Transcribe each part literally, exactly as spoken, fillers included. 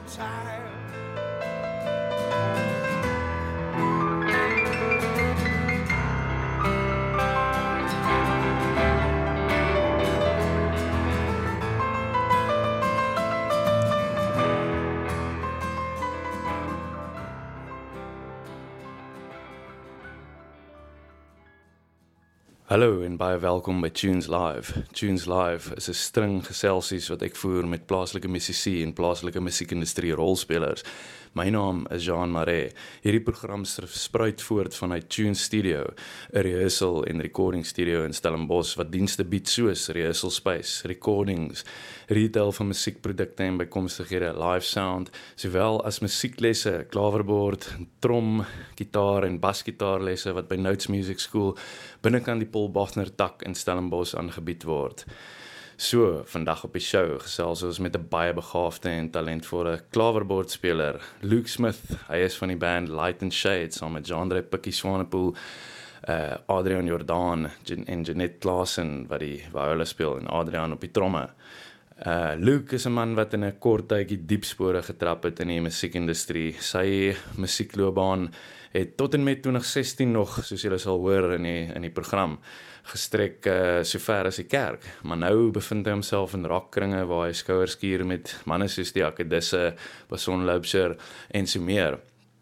time. Hallo en baie welkom by Tunes Live. Tunes Live is 'n string geselsies wat ek voer met plaaslike musisië en plaaslike musiekindustrie rolspelers. My naam is Jean Marais. Hierdie program spruit voort vanuit Tunes Studio, 'n rehearsal en recording studio in Stellenbosch wat dienste bied soos rehearsal space, recordings, retail van musiekprodukte en bykomstighede, live sound, sowel as musieklesse, klaverbord, trom, gitaar en basgitaarlesse wat by Notes Music School binnekant die Paul Bachner tak in Stellenbosch aangebied word. So, vandag op die show gesels ons met 'n baie begaafde en talentvolle klaverbordspeler, Luke Smith. Hy is van die band Light and Shade saam met Jean-André Pikkie Swanepoel, uh, Adrian Jordan en Jeanette Klaasen wat die viola speel en Adrian op die tromme. Uh, Luke is 'n man wat in 'n kort tydjie diep spore getrap het in die musiekindustrie. Sy musiekloopbaan het tot en met twintig sestien nog, soos julle sal hoor in die, in die program, gestrek uh, so ver as die kerk. Maar nou bevind hy homself in rockkringe waar hy skouers skuur met manne soos die Akkedisse, Bason Loubser en so meer.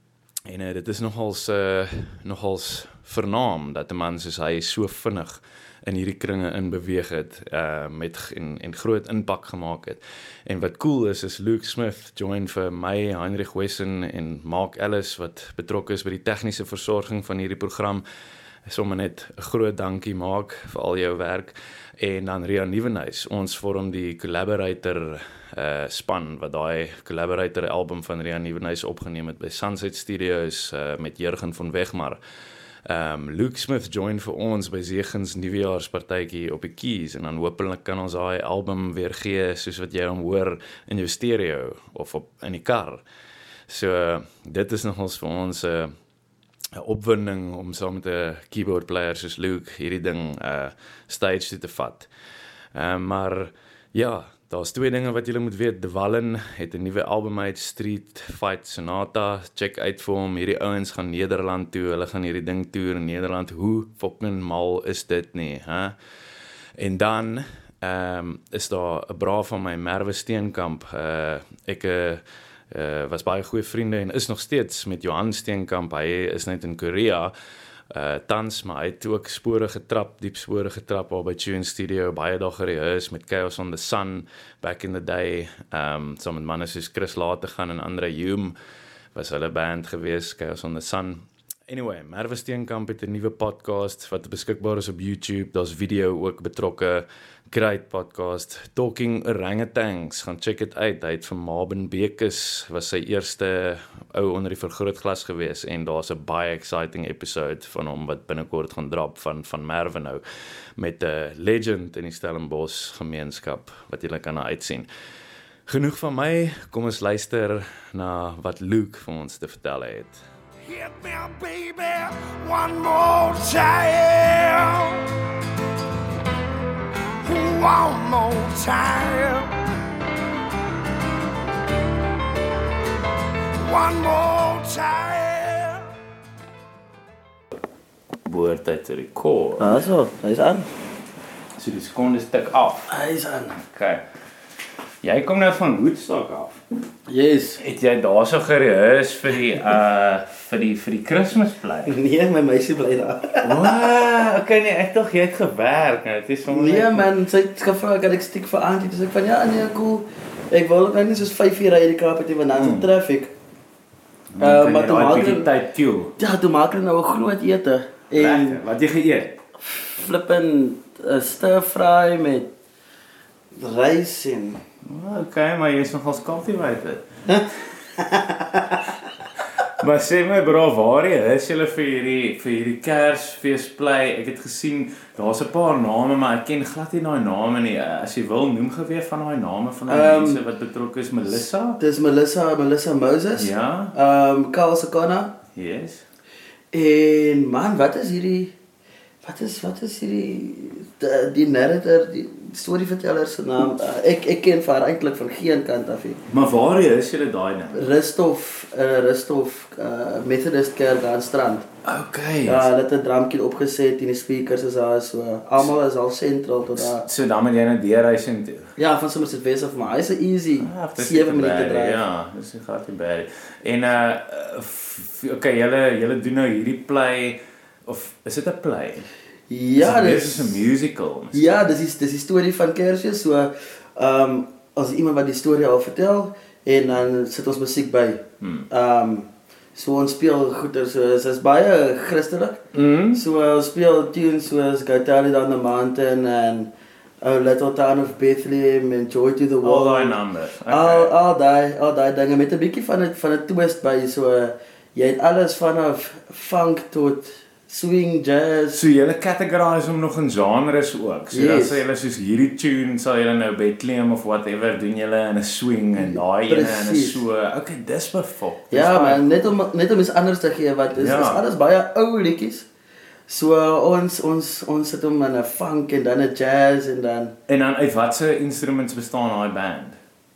En uh, dit is nogals, uh, nogals vernaam dat 'n man soos hy so vinnig in hierdie kringe in beweeg het, uh, met en, en groot impak gemaak het. En wat cool is, is Luke Smith join vir my, Heinrich Wesson en Mark Ellis, wat betrokke is by die tegniese versorging van hierdie program. Sommer net 'n groot dankie Mark vir al jou werk. En dan Rian Nieuwenhuis, ons vorm die collaborator uh, span, wat daai collaborator album van Rian Nieuwenhuis opgeneem het by Sunset Studios uh, met Jurgen van Wegmar. Um, Luke Smith join vir ons by Zegens nuwejaarspartytjie op die keys en dan hopelik kan ons daai album weer gee soos wat jy hom hoor in jou stereo of op in die kar. So dit is nogals vir ons 'n uh, 'n opwinding om saam met 'n keyboard player soos Luke hierdie ding uh, stage toe te vat. Uh, maar ja, daar's twee dinge wat julle moet weet. De Wallen het 'n nuwe album uit, Street Fight Sonata. Check uit vir hom. Hierdie ouens gaan Nederland toe. Hulle gaan hierdie ding toer in Nederland. Hoe fucking mal is dit nie, hè? En dan um, is daar 'n bra van my, Merwe Steenkamp. Uh, ek uh, uh, was baie goeie vriende en is nog steeds met Johan Steenkamp. Hy is net in Korea. Uh, tans, maar hy het ook spore getrap, diep spore getrap al by Tune Studio, baie dag gerehears met Chaos on the Sun, back in the day, um, saam met manne soos Chris Lategan en Andre Hume, was hulle band gewees, Chaos on the Sun. Anyway, Merwe Steenkamp het 'n nuwe podcast wat beskikbaar is op YouTube, daar's video ook betrokke, great podcast, Talking Orangutans, gaan check it uit, hy het van Marvin Bekes, was sy eerste ou onder die vergrootglas gewees, en daar's 'n baie exciting episode van hom wat binnekort gaan drop, van, van Merwe nou, met 'n legend in die Stellenbosch gemeenskap, wat julle kan uitsien. Genoeg van my, kom ons luister na wat Luke vir ons te vertel het. Hit me, baby, one more time. One more time. One more time. Behoort uit te record. Ah, so, hy is aan. So die sekonde stuk af. Hy is aan. Okay. Jy kom nou van Woodstock af. Yes. Het jy daar so gerehears vir die uh vir die vir die Kersfeesplek? Nee, my meisie bly daar. Wow, okay nee, ek dink jy het gewerk, nou. Dit is sommer Nee man, sy het gevra dat ek stiek vir aandjie, dis ek van ja, nee, cool. Ek wou ook net soos vyf uur ry die Kaap uit want dan se traffic. Uh, maar toe maak ek tyd toe. Ja, toe maak ek nou 'n groot ete. En wat jy geëet? Flippin uh, stir fry met rys en Okay, maar jy is nogals cultivated. Maar sê my bro, waar jy is julle vir hierdie vir hierdie Kersfeesplei? Ek het gesien daar's 'n paar name, maar ek ken glad nie daai name nie. As jy wil, noem geweer van daai name van daai um, mense wat betrokke is. Melissa? Dis Melissa, Melissa Moses. Ja. Ehm um, Carl Sakona. Yes. En man, wat is hierdie Wat is, wat is die, die, die narrator, die storyverteller se naam? Uh, ek, ek ken vir haar eintlik van geen kant af nie. Maar waar is julle daai ding? Rusthof, uh, Rusthof uh, Methodist Kerk aan Strand. Okay. Ja, hulle het 'n drumkit opgeset en die speakers is daar, so almal is al sentraal tot daar. So dan moet jy nou deurreis en toe. Ja, van Somerset West af, maar hy's 'n easy Ah, dis sewe nie te minute bad, drive. Ja, dis nie glad nie bad. En uh f- okay, julle julle doen nou hierdie play of is dit 'n play? Ja, dis dis is 'n musical. Ja, dis is dis die storie van Kersfees, so ehm um, as iemand wat die storie al vertel en dan sit ons musiek by. Hmm. Ehm um, so ons speel goeie so is is baie Christelik. Mm. So ons speel tunes soos Go Tell It on the Mountain en Oh Little Town of Bethlehem en Joy to the Al World. daai numbers. Al al daai al daai dinge met 'n bietjie van 'n van 'n twist by, so uh, jy het alles vanaf funk tot swing, jazz. So julle categorize hom nog in genres ook. So dan Yes. sê julle soos hierdie tune sal julle nou Bethlehem of whatever doen julle in 'n swing en daai ene in 'n Precies. so. Okay, dis perfek. Dis Ja, baie man, net om net om iets anders te gee wat is, Ja. is alles baie ou liedjies. So uh, ons ons ons sit hom in 'n funk en dan 'n jazz en dan En dan uit watse instruments bestaan daai band?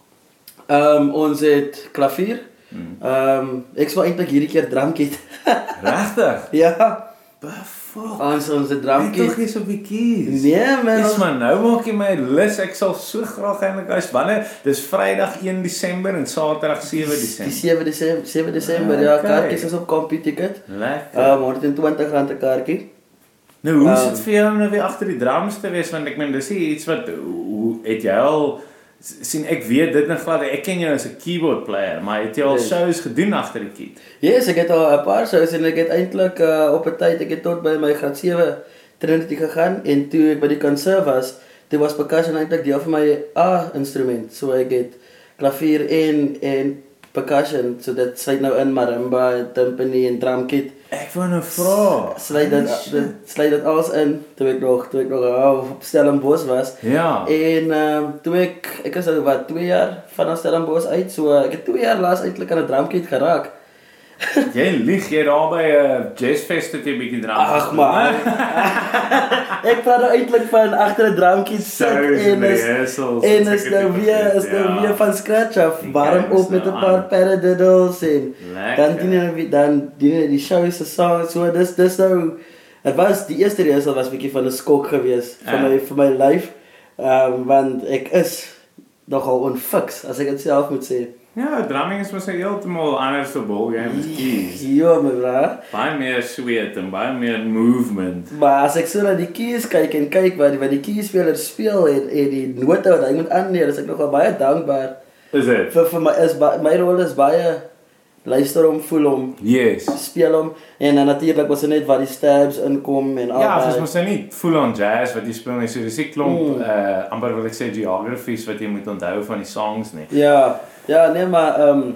ehm um, ons het klavier. Hmm. Ehm um, ek sou eintlik hierdie keer drumkit. Regtig? Ja, Perfek. ons ons het Ek tog drumkit. eens op die keys. Nee man, Dis ons, maar nou maak jy my lus. Ek sal so graag eintlik as wanneer dis Vrydag een Desember en Saterdag sewe die Desember. sewe Desember, sewe Desember, ja, Okay. kaartjies is op Compy Ticket. Lekker. Ehm um, honderd en twintig rand 'n kaartjie. Nou hoe is Um, dit vir jou om nou weer agter die drums te wees, want ek meen dis nie iets wat hoe het jy al sien ek weet dit net glad ek ken jou as 'n keyboard player, maar het jy al Yes. shows gedoen agter die key? Yes, ek het al 'n paar shows en ek het eintlik uh, op 'n tyd ek het tot by my graad sewe Trinity gegaan en toe ek by die konserv was, toe was percussion eintlik deel van my A instrument. So ek het klavier en en percussion, so dit sluit nou in marimba, timpani en drumkit. Ek wou nou vra. Sluit dit dit sluit dit alles in toe ek nog toe ek nog uh, op Stellenbosch was. Ja. En ehm um, toe ek ek is nou wat twee jaar van Stellenbosch uit, so ek het twee jaar laas eintlik aan 'n drumkit geraak. Jy lieg, jy daar by 'n uh, jazzfest het jy 'n bietjie drum. Ag man. Ek praat nou eintlik van agter 'n drumkit sit en is en is nou weer is nou weer van scratch af, warm op met 'n paar paradiddles en dan dien jy nou dan dien jy die show se song, so dis dis nou dit was die eerste rehearsal was 'n bietjie van 'n skok geweest vir my vir my lyf. Ehm um, want ek is nogal onfiks as ek dit self moet sê. Ja, drumming is mos heeltemal anders te bol game met keys. Ja, my bra. Baie meer sweet en baie meer movement. Maar as ek so na die keys kyk en kyk wat wat die keyspeler speel en en die note wat hy moet aanneem, is ek nogal baie dankbaar. Is dit? Vir vir my is ba, my rol is baie luister hom, voel hom, Yes. speel hom en dan natuurlik was dit net wat die stabs inkom en al Ja, dis daai. mos nou nie full on jazz wat jy speel nie, so dis nie klomp Mm. uh amper wil ek sê geographies wat jy moet onthou van die songs nie. Ja, ja, nee maar ehm um,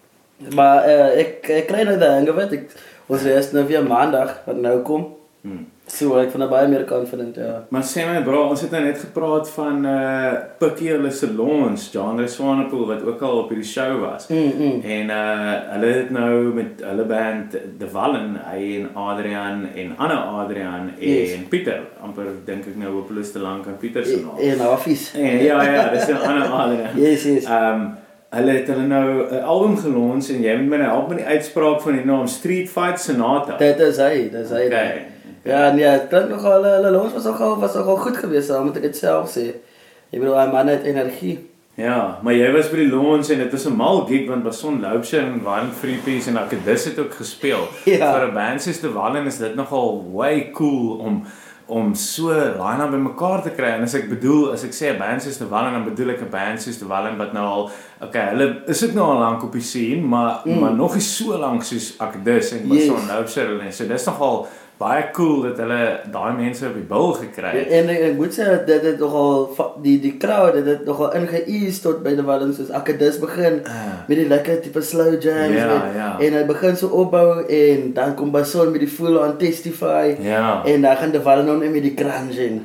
maar uh, ek ek kry nou die hang of dit. Ons is nou weer maandag wat nou kom. Hmm. So ek vind nou baie meer confident, ja. Maar sê my bro, ons het nou net gepraat van uh Pikkie hulle se launch, Genre Swanepoel wat ook al op hierdie show was. Mm, mm. En uh hulle het nou met hulle band De Wallen, hy en Adrian en Anne Adrian en Yes. Pieter, amper dink ek nou hopeloos te lank aan Pieter se naam. En Hafies. En ja ja, dis 'n Anne Adrian. Yes, yes. Um hulle het hulle nou 'n album gelons en jy moet my nou help met die uitspraak van die naam Street Fight Sonata. Dit is hy, dit is hy. Okay. Ja, nee, dit klink nogal hulle hulle los was nogal was nogal goed geweest, dan moet ek dit self sê. Ek bedoel, hy man het energie. Ja, maar jy was by die launch en dit was 'n mal gig want Bason Loubser en Warren Freepies en Akadis het ook gespeel. Ja. Vir 'n band soos De Wallen is dit nogal way cool om om so line-up bymekaar te kry. En as ek bedoel, as ek sê 'n band soos De Wallen, dan bedoel ek 'n band soos De Wallen wat nou al okay, hulle is ook nou al lank op die scene, maar mm. maar nog nie so lank soos Akadis en Bason Yes. Loubser en so dis nogal baie cool dat hulle daai mense op die bil gekry het. En ek, ek moet sê dat dit nogal va- die die crowd het dit nogal ingeëase tot by die Wallen soos Akadis begin Ah. met die lekker tipe slow jams Ja, en, ja. en hy begin so opbou en dan kom Bason met die full on testify Ja. en dan gaan die Wallen nou net met die grunge en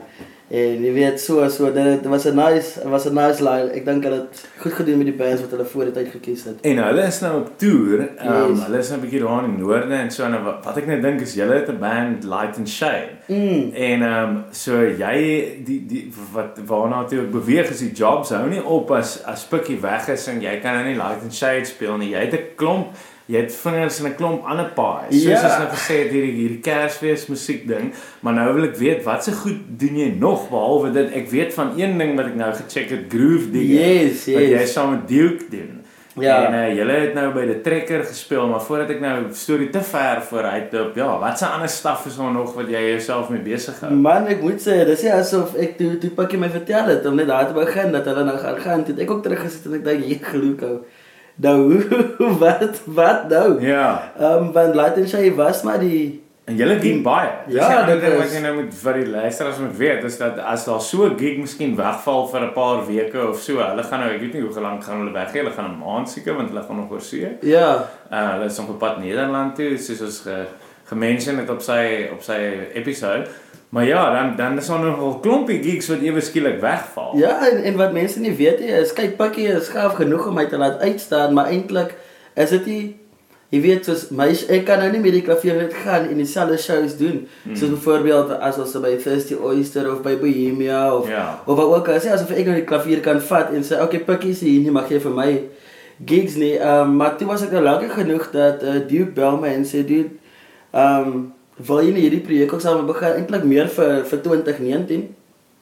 En jy weet so so dit was 'n nice was 'n nice line. Ek dink hulle het goed gedoen met die bands wat hulle voor die tyd gekies het. En hulle is nou op toer. Um, Yes. Hulle is nou 'n bietjie daar in die noorde en so en wat, wat ek net dink is julle het 'n band Light and Shade. Mm. En um, so jy die die wat waarna toe ek beweeg is die jobs hou nie op as as Pikkie weg is en jy kan nou nie Light and Shade speel nie. Jy het 'n klomp Jy het vingers in 'n klomp ander paai. Soos Ja. ons nou gesê het hierdie hierdie Kersfees musiek ding, maar nou wil ek weet wat se goed doen jy nog behalwe dit. Ek weet van een ding wat ek nou gecheck het, Groove Digger. Yes, Wat jy yes. saam met Duke doen. Ja. En uh, julle het nou by die Trekker gespeel, maar voordat ek nou storie te ver vooruit loop, ja, wat se ander staf is daar nog wat jy jouself mee besig hou? Man, ek moet sê, dis nie asof ek toe toe Pikkie my vertel het om net daar te begin dat hulle nou gaan gaan. Toe het ek ook teruggesit en ek dink, "Jy geloof ou. Nou, wat wat nou?" Ja. Ehm um, want Light and Shade was maar die En julle doen baie. Dis Ja, die ander dit ding is- wat jy nou moet vir die luisteraars moet weet is dat as daar so 'n gig miskien wegval vir 'n paar weke of so, hulle gaan nou, ek weet nie hoe lank gaan hulle weg, hulle gaan 'n maand seker want hulle gaan nog oor see. ja, Uh hulle is op pad Nederland toe, soos ons ge, gemention het op sy op sy episode. Maar ja, dan dan is daar nog 'n klompie gigs wat ewe skielik wegval. ja en, en wat mense nie weet nie is, kyk Pikkie is gaaf genoeg om my te laat uitstaan, maar eintlik is dit nie, jy weet soos my ek kan nou nie met die klavier net gaan en dieselfde shows doen. Hmm. Soos byvoorbeeld as ons by Thirsty Oyster of by Bohemia of Ja. of wat ook al, sê asof ek nou die klavier kan vat en sê okay Pikkie sê hier nie mag jy vir my gigs nie. Um, maar toe was ek nou lank genoeg dat uh, Duke bel my en sê dude, um, wil jy nie hierdie projek ook saam begin, eintlik meer vir vir twintig negentien.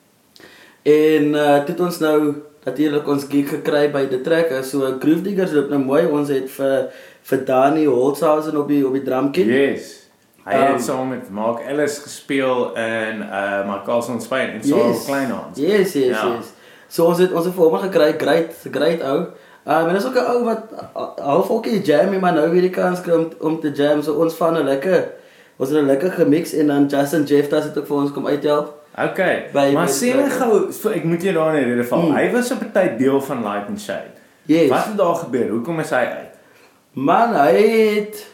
En uh, toe het ons nou natuurlik ons gig gekry by die Trekker. So Groove Diggers loop nou mooi. Ons het vir vir Danny Holzhausen op die op die drumkit. Yes. Hy Um, het saam met Mark Ellis gespeel in uh Mark Carlson Spain en so Yes. Kleinhans. Yes, yes, Ja. yes. So ons het ons het vir hom gekry, great, great ou. Um, en dis ook 'n ou wat uh, half ook die jam, maar nou weer die kans kry om, om te jam. So ons van 'n lekker, ons het 'n lekker gemix en dan Justin Jefftas het ook vir ons kom uithelp. Okay, By- maar by sê my Trekker. gou, so ek moet jou daar in rede val. Hmm. Hy was op 'n tyd deel van Light and Shade. Yes. Wat het daar gebeur? Hoekom is hy uit? Man, hy het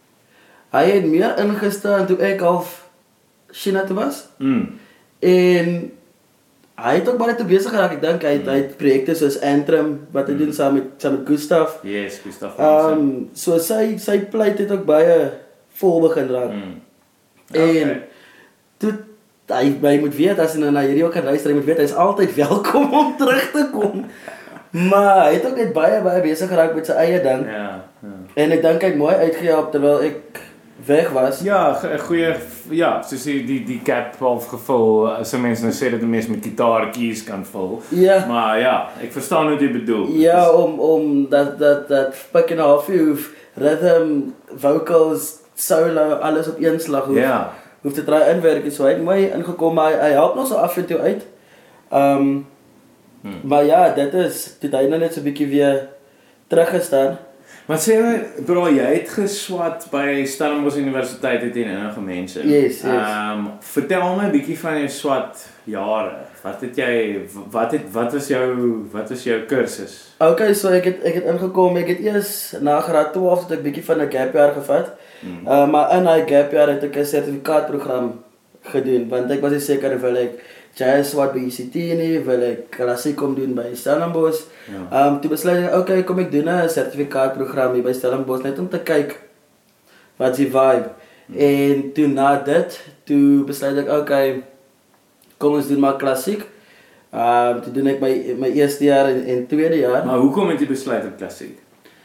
hy het meer ingestaan toe ek half China toe was. Mm. En hy het ook baie te besig geraak. Ek dink hy het, hy het projekte soos Antrim wat hy Mm. doen saam met saam met Gustav. Yes, Gustav Ehm Hansen. um, so sy sy pleit het ook baie vol begin raak. Mm. En toe hy hy moet weet as hy nou na hierdie ook gaan luister, hy moet weet hy is altyd welkom om terug te kom. Maar hy het ook net baie baie besig geraak met sy eie ding. Ja, ja. En ek dink hy het mooi uitgehelp terwyl ek weg was. Ja, 'n goeie ja, soos die die die gap half gevul. As mense nou sê dat 'n mens met gitaartjies kan vul. Ja. Maar ja, ek verstaan wat jy bedoel. Ja, om om dat dat dat fucking half hoef rhythm, vocals, solo, alles op een slag hoef. Ja. Hoef te try inwerk. So hy het mooi ingekom, maar hy, hy help nog so af en toe uit. Ehm um, hmm. Maar ja, dit is dit hy nou net so 'n bietjie weer teruggestaan. Maar sê my, bro, jy het geswat by Stellenbosch Universiteit het jy nou gemense. Yes, yes. Ehm um, vertel my 'n bietjie van jou swat jare. Wat het jy wat het wat was jou wat was jou kursus? Okay, so ek het ek het ingekom. Ek het eers na graad twaalf het ek bietjie van 'n gap jaar gevat. Hmm. Uh, maar in daai gap jaar het ek 'n sertifikaatprogram gedoen want ek was nie seker wil ek jazz wat by U C T nie, wil ek klassiek kom doen by Stellenbosch. Ja. Ehm um, toe besluit ek okay, kom ek doen 'n sertifikaatprogram hier by Stellenbosch net om te kyk wat die vibe. Hmm. En toe na dit, toe besluit ek okay, kom ons doen maar klassiek. Ehm um, toe doen ek my my eerste jaar en, en tweede jaar. Maar hoekom het jy besluit op klassiek?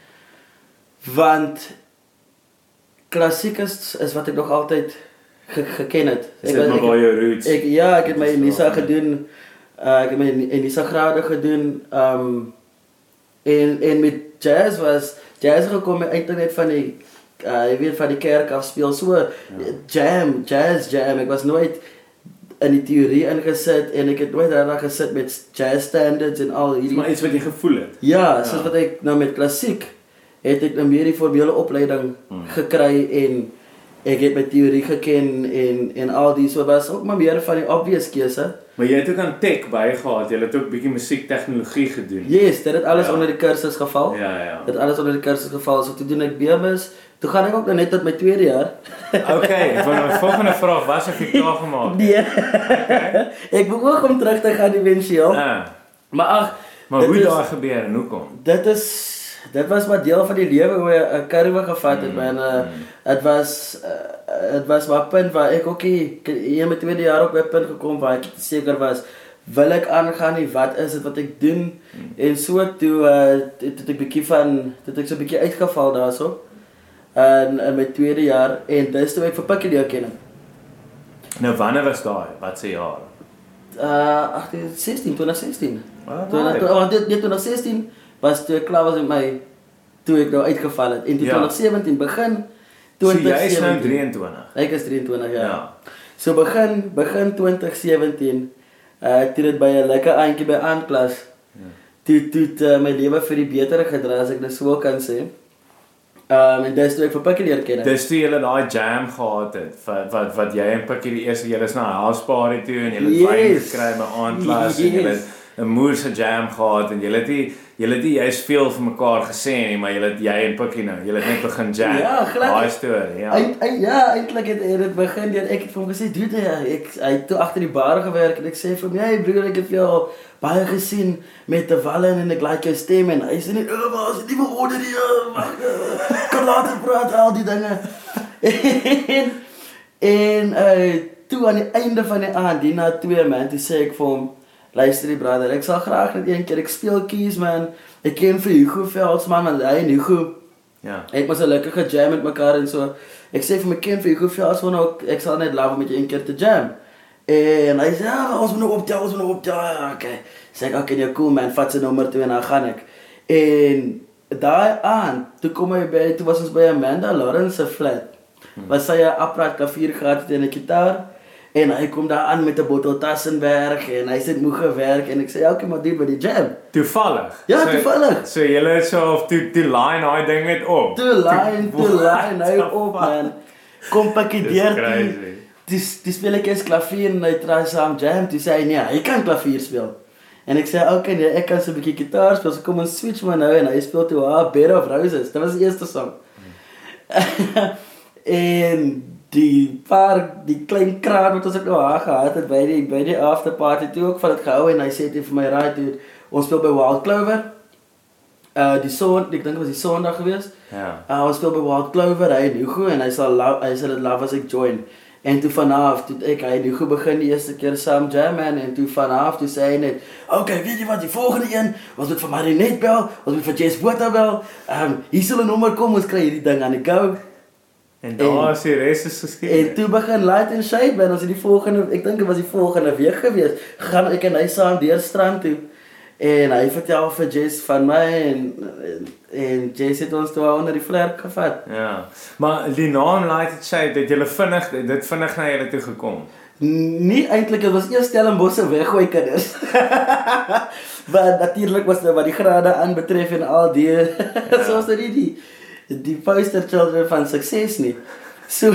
Want klassiek is, is wat ek nog altyd ge, geken het. Is Ek dit maar ek- waar jou roots? Ek ja, ek het my Dit is Unisa wel, gedoen. Uh, ek het my Unisa grade gedoen. Um en en met jazz was jazz gekom eintlik net van die uh, jy weet van die kerk af speel so ja. jam, jazz jam. Ek was nooit in die teorie ingesit en ek het nooit daarna gesit met jazz standards en al Dis hierdie. maar iets wat jy gevoel het. Ja, Ja. soos wat ek nou met klassiek het ek nou meer die formele opleiding Hmm. gekry en ek het my teorie geken en en al die so was ook maar meer van die obvious keuse. Maar jy het ook aan tech bygehad. Jy het ook bietjie musiektegnologie gedoen. Yes, dit het alles Ja. onder die kursus geval. Ja, ja. Dit alles onder die kursus geval. So toe doen ek B M S, Toe gaan ek ook nou net tot my tweede jaar. Okay, ek wil nou die volgende vraag, was of jy klaar gemaak? Nee. Okay. Ek beoog om terug te gaan eventueel. Uh, maar ag, maar hoe daar gebeur en hoekom? Dit is dit was wat deel van die lewe hoe 'n kurwe gevat het, man. Dit uh, was dit uh, was maar punt waar ek ook hier met tweede jaar op 'n punt gekom waar ek seker was wil ek aangaan nie, wat is dit wat ek doen? Hmm. En so toe uh, het ek bietjie van het ek so 'n bietjie uitgeval daarso. In in my tweede jaar en dis toe ek vir Pikkie leer ken. Nou wanneer was daai? Wat se jaar? Uh ag, sesteen, twintig sesteen. Oh, toe dit dit twintig sesteen was toe ek klaar was met my toe ek nou uitgeval het en toe ja. twintig sewentien begin twintig sewentien. So jy is nou drieëntwintig. Ek is drieëntwintig ja. Ja. So begin begin twintig sewentien uh toe dit by 'n lekker aantjie by Aanklas. Ja. Toe toe uh, my lewe vir die beter gedra as ek dit so kan sê. Um, en dis toe ek vir Pikkie leer ken. Dis toe julle daai jam gehad het, wat wat, wat jy en Pikkie die eerste, julle is na 'n house party toe en julle het yes. wyn gekry by Aanklas yes. en julle het 'n moerse jam gehad en julle het nie julle het nie juist veel vir mekaar gesê nie, maar julle het jy en Pikkie nou, julle het net begin jam. Ja, daai storie, ja. Eind, eind, ja, eintlik het dit begin deur ek het vir hom gesê, "Dude, ek hy het toe agter die bar gewerk en ek sê vir hom, "Hey broer, ek het vir jou baie gesien met die Wallen en ek like jou stem en hy sê net, "O, maar as dit nie meer order nie, kan later praat al die dinge." en en uh, toe aan die einde van die aand, die na twee man, toe sê ek vir hom, "Luister die brother, ek sal graag net een keer ek speel keys man. Ek ken vir Hugo Veldsmann man, hy en Hugo. Ja. Ek was 'n lekker jam met mekaar en so. Ek sê vir my ken vir Hugo Veldsmann ook, ek sal net love met jou een keer te jam." En hy sê, ja, ons moet nou optel, ons moet nou optel, ja, oké. Sê ek, oké, okay, cool man, vat sy nommer toe en dan gaan ek. En daai aand, toe kom hy by, toe was ons by Amanda Lawrence se flat. Hmm. Was sy 'n apparaat klavier gehad het en 'n gitaar. En hy kom daar aan met 'n bottel Tassenberg en hy sê moeg gewerk en ek sê, oké, okay, maar dit by die jam. Toevallig? Ja, so, toevallig. So julle is so of toe die line daai ding net op. Toe line, toe line, hy op man. Kom Pikkie deur toe. Dis dis speel ek eens klavier en hy try saam jam, toe sê hy nee, hy kan klavier speel. En ek sê oké, okay, nee, ek kan so 'n bietjie gitaar speel, so kom ons switch maar nou en hy speel toe ah, Bed of Roses. Dit was die eerste song. Hmm. en die paar die klein kraan wat ons ek nou haar gehad het by die by die after party toe ook van dit gehou en hy sê dit vir my right dude, ons speel by Wild Clover. Uh die son, ek dink dit was die Sondag geweest. Ja. Uh ons speel by Wild Clover, hy en Hugo en hy sal hy sal dit love as ek join. En toe vanaf, toe ek hy Hugo begin die eerste keer saam jam man en toe vanaf toe sê hy net, "Oké, okay, weet jy wat, die volgende een, ons moet vir Marinet bel, ons moet vir Jess Botha bel. Ehm um, hier sal 'n nommer kom, ons kry hierdie ding aan die go." En daar is die res is geskiedenis. En toe begin Light and Shade man, ons het die volgende, ek dink dit was die volgende week gewees, gaan ek en hy saam deur strand toe. En hy vertel vir Jess van my en en, en Jess het ons toe onder die vlerk gevat. Ja. Maar die naam Light and Shade, het julle vinnig dit vinnig na julle toe gekom. Nie eintlik, dit was eers Stellenbosch weggooi kinders. Maar natuurlik was dit wat die grade aanbetref en al die ja. soos dit die die poster children van sukses nie. So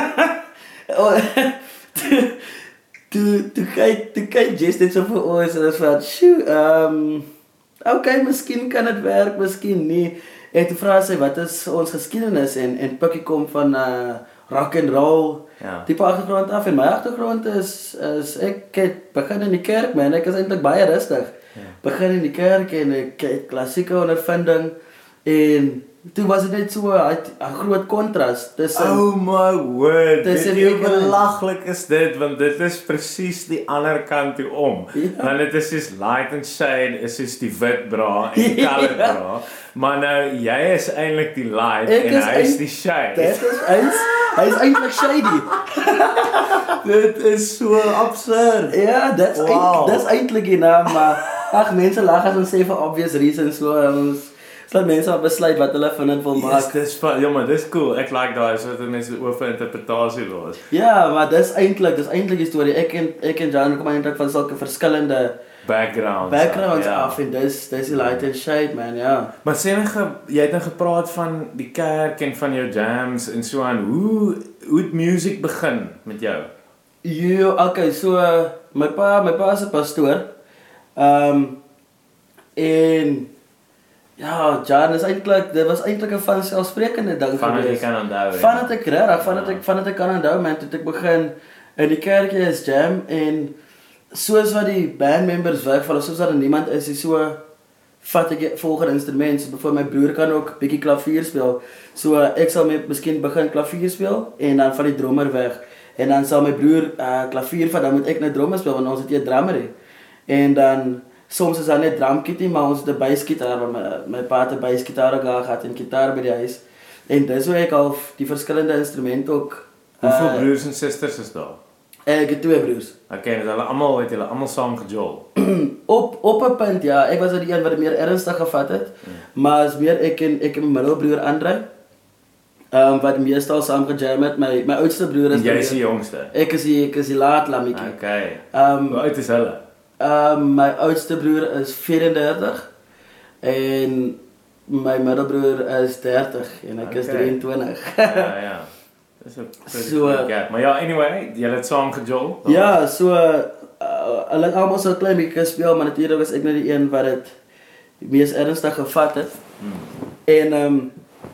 Toe, toe kyk, toe kyk Jess net so vir ons en ons van, "Sjoe, ehm, um, oké, okay, miskien kan dit werk, miskien nie." En toe vra sy, "Wat is ons geskiedenis?" En en Pikkie kom van uh rock and roll. Ja. Tipe agtergrond af en my agtergrond is is ek het begin in die kerk, man. Ek is eintlik baie rustig. Ja. Begin in die kerk en ek het klassieke ondervinding en toe was dit net so 'n groot kontras tussen oh my word, dit is belaglik is dit, want dit is presies die ander kant toe om. Ja. Want dit is soos Light and Shade, is soos die wit bra en die colored ja. bra. Maar nou, jy is eintlik die light ek en is hy is die shade. Dit is eins, hy is eintlik shady. Dit is so absurd. Ja, dit is wow. Dit is eintlik die naam, maar ag mense lag as ons sê vir obvious reasons so ons dat mense op besluit wat hulle van dit wil maak. Yes, dis ja, maar dis cool. Ek like daai soort so mense oor vir interpretasie los. Ja, maar dis eintlik, dis eintlik die storie. Ek en ek en Jan kom eintlik van sulke verskillende backgrounds. Backgrounds ja. af en dis dis die Light and Shade man, ja. Maar sê net jy het nou gepraat van die kerk en van jou jams en so aan. Hoe hoe het music begin met jou? Ja, okay, so my pa, my pa is 'n pastoor. Ehm um, en Ja, Jan, is eintlik, dit was eintlik 'n vanselfsprekende ding Van gewees. wat jy kan onthou. Van wat ek regtig, van wat ek van wat ek kan onthou, man, toe ek begin in die kerkie is jam en soos wat die bandmembers wegval, soos dat er niemand is, is so vat ek die volgende instrument, so bijvoorbeeld my broer kan ook bietjie klavier speel. So ek sal met miskien begin klavier speel en dan val die drummer weg. En dan sal my broer uh, klavier vat, dan moet ek net drummer speel want ons het hier 'n drummer hê. En dan soms is daar net drumkitty, maar ons het 'n basgitaar, want my, my pa het 'n basgitaar gehad en gitaar by die huis. En dis hoe ek al die verskillende instrumente ook. Hoeveel uh, broers en susters is daar? Ek het twee broers. Okay, dus hulle almal het hulle almal saam gejol. op op 'n punt ja, ek was die een wat dit meer ernstig gevat het. Mm. Maar is meer ek en ek en my middelbroer Andre. Ehm um, wat meestal saam gejam het. My my oudste broer is jy is die jongste. Ek is die ek is die laat lammetjie. Okay. Ehm um, Hoe oud is hulle? Ehm um, my oudste broer is vierendertig en my middelbroer is dertig en ek okay. is drieëntwintig. ja, ja. Dis 'n so gap. Maar ja, anyway, julle het saam gejol. Ja, so hulle uh, almal so 'n klein bietjie speel, maar natuurlik was ek net die een wat dit mees ernstig gevat het. Hmm. En ehm um,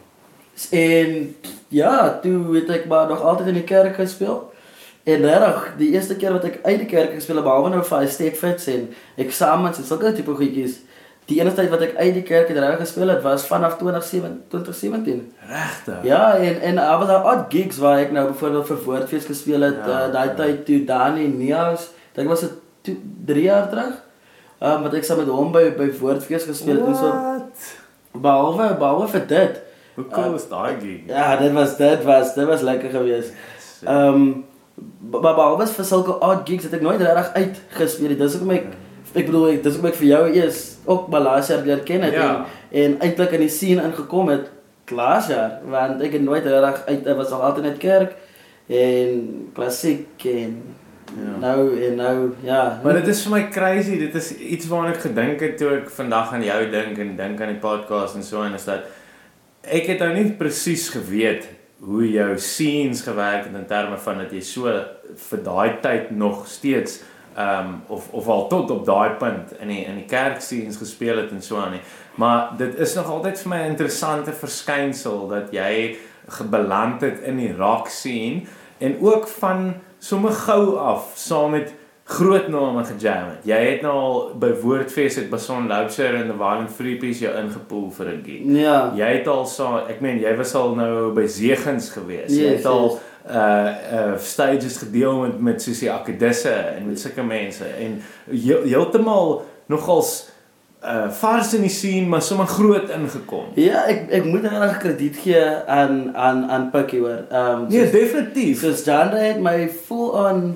en ja, toe het ek maar nog altyd in die kerk gespeel. En regtig, die eerste keer wat ek uit die kerk gespeel het, behalwe nou vir Stepfits en eksamens en sulke tipe goedjies. Die enigste tyd wat ek uit die kerk het regtig gespeel het, was vanaf twintig sewentien. Regtig? Ja, en en daar was daar odd gigs waar ek nou byvoorbeeld vir Woordfees gespeel het, ja, uh, daai ja. tyd toe Dani Neus, dink was dit drie jaar terug. Ehm um, wat ek saam met hom by by Woordfees gespeel het en so. Behalwe behalwe vir dit. Hoe cool is daai gig? Ja, dit was dit was dit was lekker geweest. Ehm um, maar behalwe vir sulke odd gigs het ek nooit regtig uitgespeel. Dis ook my ek bedoel ek dis ook my vir jou eers ook laas jaar leer ken het ja. en en eintlik in die scene ingekom het laas jaar, want ek het nooit regtig uit ek was nog altyd net kerk en klassiek en ja. nou en nou ja. Maar dit is vir my crazy, dit is iets waaraan ek gedink het toe ek vandag aan jou dink en dink aan die podcast en so en is dat ek het nou nie presies geweet hoe jou scenes gewerk het in terme van dat jy so vir daai tyd nog steeds um, of, of al tot op daai punt in die, in die kerk scenes gespeel het en so aan nie. Maar dit is nog altyd vir my 'n interessante verskynsel dat jy gebeland het in die rock scene en ook van sommer gou af saam met groot name gejam het. Jy het nou al by Woordfees het Bason Loubser en The Violent Freepies jou ingepool vir 'n gig. Ja. Jy het al so, ek meen jy was al nou by Zegens gewees. Yes, jy het al yes. uh uh stages gedeel met met soos die Akkedisse en met sulke mense en heeltemal nogals uh vars in die scene maar sommer groot ingekom. Ja, ek ek moet regtig krediet gee aan aan aan Pikkie hoor. Ehm um, nee, definitief. Soos Janda het my full on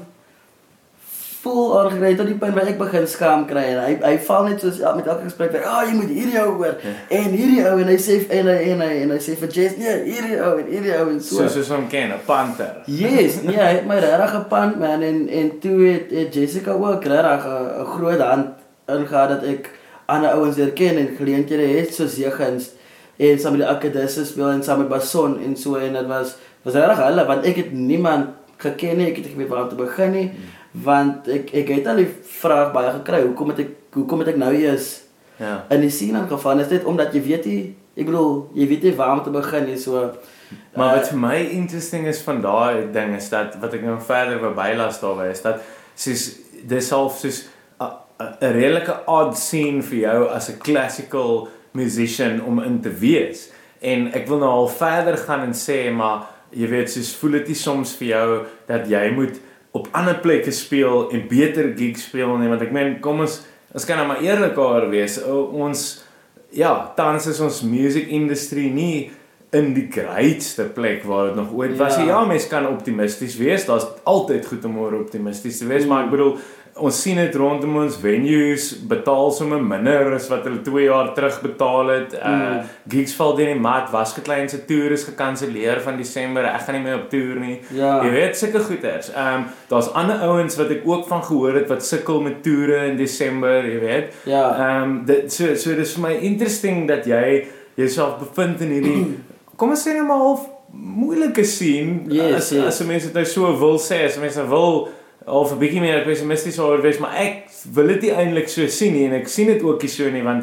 full on gekry tot die punt waar ek begin skaam kry en hy hy val net soos ja, met elke gesprek vir, "Ah, oh, jy moet hierdie ou hoor." Ja. En hierdie ou en hy sê en hy en hy en hy sê vir Jess, "Nee, hierdie ou en hierdie ou en so." So soos hom ken, 'n panter. Yes, nee, hy het my regtig gepand man en en toe het, het Jessica ook regtig 'n groot hand ingehad dat ek ander ouens leer ken en geleenthede het soos Zegens en saam met die Akkedisse speel en saam met Bason en so en dit was was regtig hulle want ek het niemand geken nie, ek het nie geweet waar om te begin nie. Hmm. Want ek ek het al die vraag baie gekry, hoekom het ek hoekom het ek nou eers ja. in die scene aangegaan? Is dit omdat jy weet jy, ek bedoel, jy weet nie waar om te begin nie, so maar uh, wat vir my interesting is van daai ding is dat wat ek nou verder wou bylas daarby is dat soos dis half soos 'n redelike odd scene vir jou as 'n classical musician om in te wees. En ek wil nou al verder gaan en sê maar jy weet soos voel dit nie soms vir jou dat jy moet op ander plekke speel en beter gigs speel nie, want ek meen kom ons ons kan nou maar eerlikaar wees. Ons ja, tans is ons music industry nie in die grootste plek waar dit nog ooit was. Ja, ja mens kan optimisties wees. Daar's altyd goed om oor optimisties te wees, mm. maar ek bedoel ons sien dit rondom ons venues betaal sommer minder as wat hulle twee jaar terug betaal het. Uh mm. gigs val deur die mat, Wasklein se toer is gekanselleer van Desember. Ek gaan nie meer op toer nie. Ja. Jy weet sulke goeters. Ehm um, daar's ander ouens wat ek ook van gehoor het wat sukkel met toere in Desember, jy weet. Ja. Ehm um, dit so so dis vir my interesting dat jy jouself bevind in hierdie kom ons sê nou maar half moeilike scene. Yes, as yes. as mense dit nou so wil sê, as mense wil of 'n bietjie meer pessimisties oor wees, maar ek wil dit nie eintlik so sien nie en ek sien dit ook nie so nie want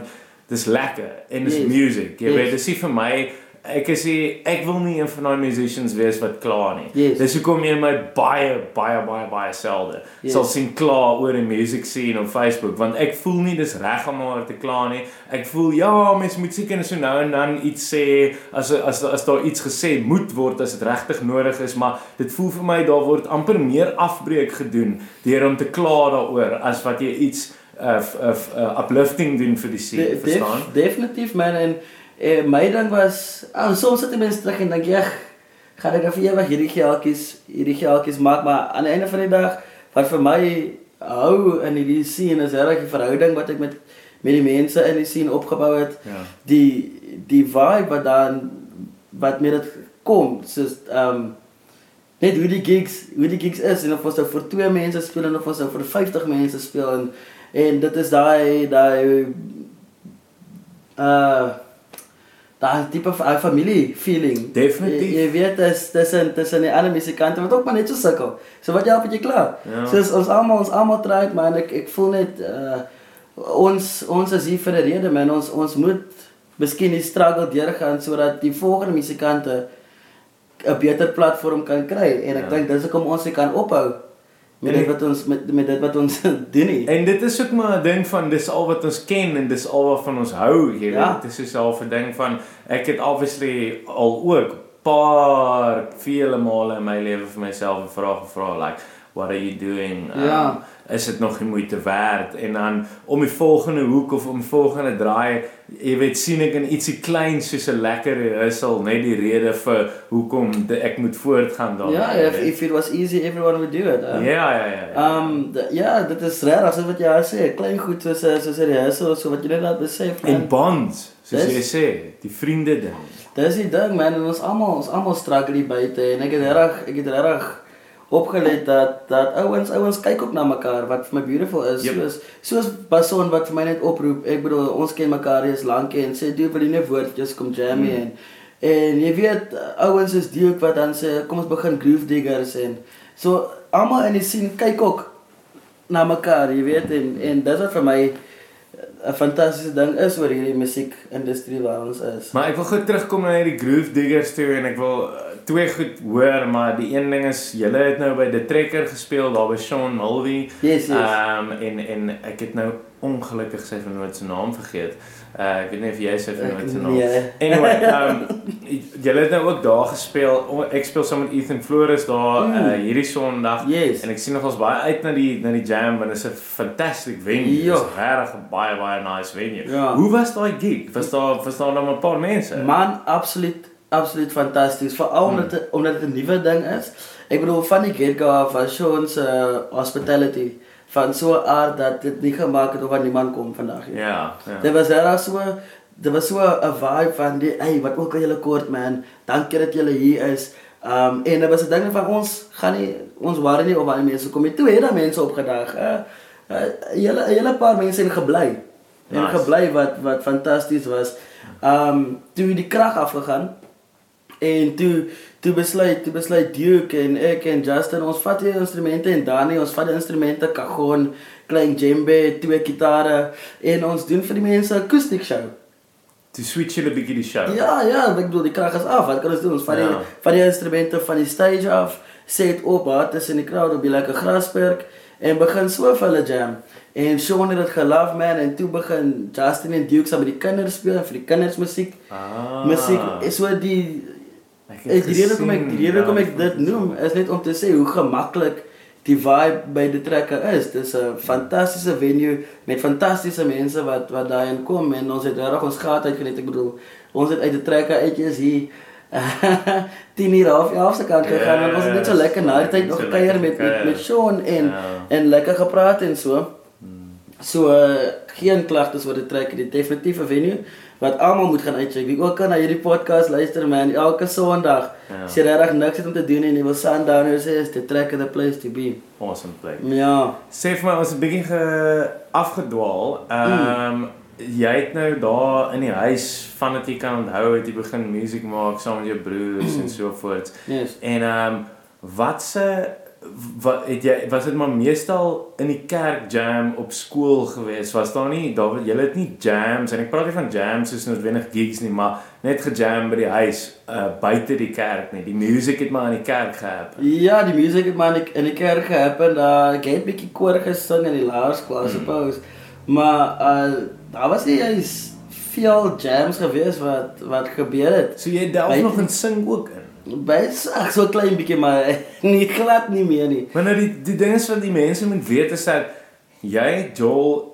dis lekker en dis Yes. music. Jy Yes. weet, dis nie vir my ek is nie, ek wil nie een van daai musicians wees wat kla nie. Yes. Dis hoekom jy my baie baie baie baie selde Yes. sal sien kla oor die music scene op Facebook, want ek voel nie dis reg om oor te kla nie. Ek voel ja, mense moet seker so nou en dan iets sê as as as daar iets gesê moet word as dit regtig nodig is, maar dit voel vir my daar word amper meer afbreek gedoen deur om te kla daaroor as wat jy iets uh, uh, uh, uplifting doen vir die scene, De, verstaan? def, definitief man en eh, my ding was, oh, soms sit die mense terug en denk jy, gaan ek nou vir ewig hierdie geeltjies, hierdie geeltjies maak, maar aan die einde van die dag, wat vir my hou in die scene is regtig die verhouding wat ek met met die mense in die scene opgebou het, Ja. die die vibe wat dan wat met dit kom, soos um net hoe die gigs, hoe die gigs is en of ons nou vir twee mense speel en of ons nou vir vyftig mense speel en en dit is daai daai uh daai tipe van familie feeling. Definitief. Jy, jy weet dis tussen tussen die ander musikante wat ook maar net so sukkel. So wat jy op jy klaar. Ja. Soos ons almal ons almal try het, man, ek ek voel net uh ons ons is hier vir 'n rede, man. Ons ons moet miskien die struggle deurgaan sodat die volgende musikante 'n beter platform kan kry en ek Ja. dink dis hoekom ons se kan ophou met En dit wat ons met met dit wat ons doen nie. En dit is ook maar 'n ding van dis al wat ons ken en dis al wat van ons hou, jy Ja. weet. Dit is so 'n ding van ek het obviously al ook paar vele male in my lewe vir myself 'n vraag gevra like what are you doing? Um, Ja. Is dit nog die moeite werd? En dan om die volgende hoek of om die volgende draai, jy weet, sien ek in ietsie klein soos 'n lekker rehearsal net die rede vir hoekom de, ek moet voortgaan daarmee. Ja, jy if, weet. if it was easy everyone would do it. Uh. Ja, ja, ja. ja. Um d- ja, dit is reg as wat jy al sê, klein goed soos uh, soos 'n rehearsal so wat jy net laat besef. En man. bonds, soos Dis- jy sê, die vriende ding. Dis die ding, man, en ons almal ons almal struggle hier buite en ek het reg ek het reg opgelet dat dat ouens ouens kyk ook na mekaar wat vir my beautiful is. Yep. Soos soos Bason wat vir my net oproep. Ek bedoel ons ken mekaar reeds lank en sê doen wil jy net woordjies kom jam Mm. en en jy weet ouens is die ook wat dan sê kom ons begin groove diggers en so almal in die scene kyk ook na mekaar, jy weet en en dit wat vir my 'n fantastiese ding is oor hierdie musiekindustrie waar ons is. Maar ek wil gou terugkom na hierdie Groove Diggers toe en ek wil uh, twee goed hoor, maar die een ding is julle het nou by The Trekker gespeel daar by Sean Mulvey. Yes, yes. Um en en ek het nou ongelukkig sy vernoot se naam vergeet. Uh ek weet nie of jy sy vernoot se naam. Nee. Anyway, um julle het nou ook daar gespeel. O, ek speel saam met Ethan Flores daar Mm. uh hierdie Sondag. Yes. En ek sien nogals baie uit na die na die jam want dit is 'n fantastic venue. Ja. Dit is regtig 'n baie baie nice venue. Ja. Hoe was daai gig? Was daar was daar nog 'n paar mense? Man, absoluut, absoluut fantasties. Veral Hmm. omdat het, omdat het 'n nuwe ding is. Ek bedoel van die get-go af was Sean's uh, hospitality van so 'n aard dat dit nie gemaak het of wat niemand kom vandag nie. Ja, ja. Dit was regtig so dit was so 'n vibe van die hey, wat ook al julle kort man. Dankie dat julle hier is. Um en dit was 'n ding van ons gaan nie ons worry nie of baie mense kom nie. Toe het daar mense opgedag. Uh, uh, julle 'n hele paar mense het gebly. En Nice. gebly wat wat fantasties was. Um toe die krag afgegaan en toe toe besluit toe besluit Duke en ek en Justin ons vat die instrumente en Danny ons vat die instrumente kagon, klein djembe, twee gitare en ons doen vir die mense 'n akoestiek show. Toe switch julle 'n bietjie die show. Ja, ja, ek bedoel die krag is af. Wat kan ons doen? Ons vat die Ja. vat die instrumente van die stage af, set op daar tussen die crowd op die lekker grasperk en begin so vir hulle jam. En Sean het dit gelove man en toe begin Justin en Duke saam met die kinders speel en vir die kinders musiek. Ah. Musiek is so die Ek Ek die rede hoekom ek gesien, die rede hoekom ja, ek dit noem is net om te sê hoe gemaklik die vibe by die trekker is. Dis 'n fantastiese venue met fantastiese mense wat wat daarin kom en ons het regtig ons gehad uitgenet. Ek bedoel, ons het uit die trekker uitjies hier tien uur half elf se kant gegaan en ons het net so lekker na die tyd nog So gekuier lekker met met gekuier. met Sean en Ja. en lekker gepraat en so. So uh, geen klagtes oor die trekker, die definitiewe venue wat almal moet gaan uitcheck. Wie ook kan na hierdie podcast luister man, elke Sondag. Ja. As jy regtig niks het om te doen en jy wil sundowners hê, is die trekker the place to be. Awesome plek. Ja. Sê vir my ons het 'n bietjie ge afgedwaal. Ehm um, jy het nou daar in die huis van wat jy kan onthou het jy begin musiek maak saam met jou broers en so voort. Yes. En ehm um, wat se wat het jy was dit maar meestal in die kerk jam op skool gewees? Was daar nie daar julle het nie jams en ek praat nie van jams soos noodwendig gigs nie, maar net gejam by die huis uh, buite die kerk nie. Die music het maar in die kerk gehappen. Ja, die music het maar in die, in die kerk gehappen. Uh, ek het 'n bietjie koor gesing in die laerskool, I suppose. Mm. Maar uh, daar was nie eens veel jams gewees wat wat gebeur het. So jy delf nog in sing ook in? Bys, ag so klein bietjie maar nie glad nie meer nie. Maar nou die die ding is wat die mense moet weet is dat jy Joel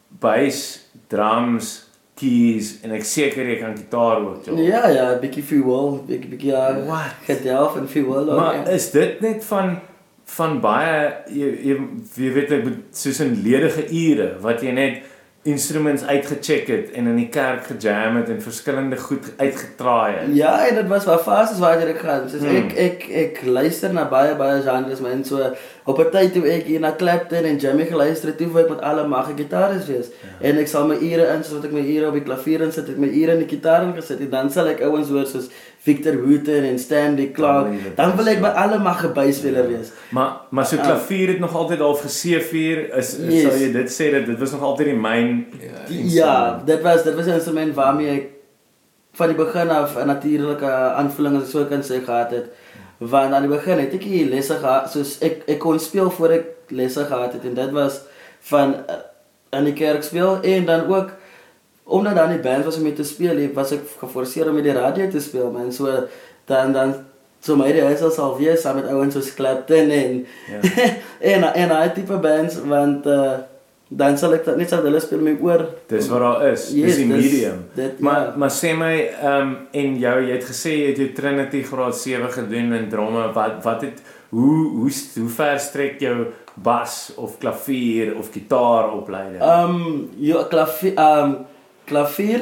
bass, drums, keys en ek seker jy kan gitaar ook, Joel. Ja ja, bietjie fiol, bietjie bietjie ja. Gedelf en fiol ook. Maar ja. is dit net van van baie jy jy, jy weet ek soos in ledige ure wat jy net instruments uitgecheck het en in die kerk gejam het en verskillende goed uitgetraai het. Ja, en dit was waar fases waar ek gaan. So hmm. ek ek ek luister na baie baie genres, maar en so op 'n tyd toe ek hier na Clapton en Jimmy geluister het, toe wou ek met alle mag gitaris wees. Ja. En ek sal my ure in, soos ek my ure op die klavier insit, ek my ure in die gitaar ingesit en dan sal ek ouens hoor soos Victor Wooten en Stanley Clarke. Dan wil ek by alle mag 'n basspeler wees. Maar maar so klavier het nog altyd al gesevier is, is yes. Sal jy dit sê dat dit was nog altyd die main uh, Ja, dit was dit was 'n instrument waarmee ek van die begin af 'n natuurlike aanvulling as ek so kan sê gehad het. Want aan die begin het ek hier lesse gehad, soos ek ek kon speel voor ek lesse gehad het en dit was van uh, in die kerk speel en dan ook omdat dan die band was om mee te speel, was ek geforseer om met die radio te speel, man. So dan dan so my huis sal wees saam met ouens soos Clapton en ja. en en daai tipe bands want uh, dan sal ek net sal hulle speel met oor. Dis wat daar is. Yes, dis die medium. Dit, maar ja. maar sê my ehm um, en jou jy het gesê jy het jou Trinity graad sewe gedoen in drome. Wat wat het hoe hoe hoe ver strek jou bas of klavier of gitaar opleiding? Ehm um, jou klavier ehm um, klavier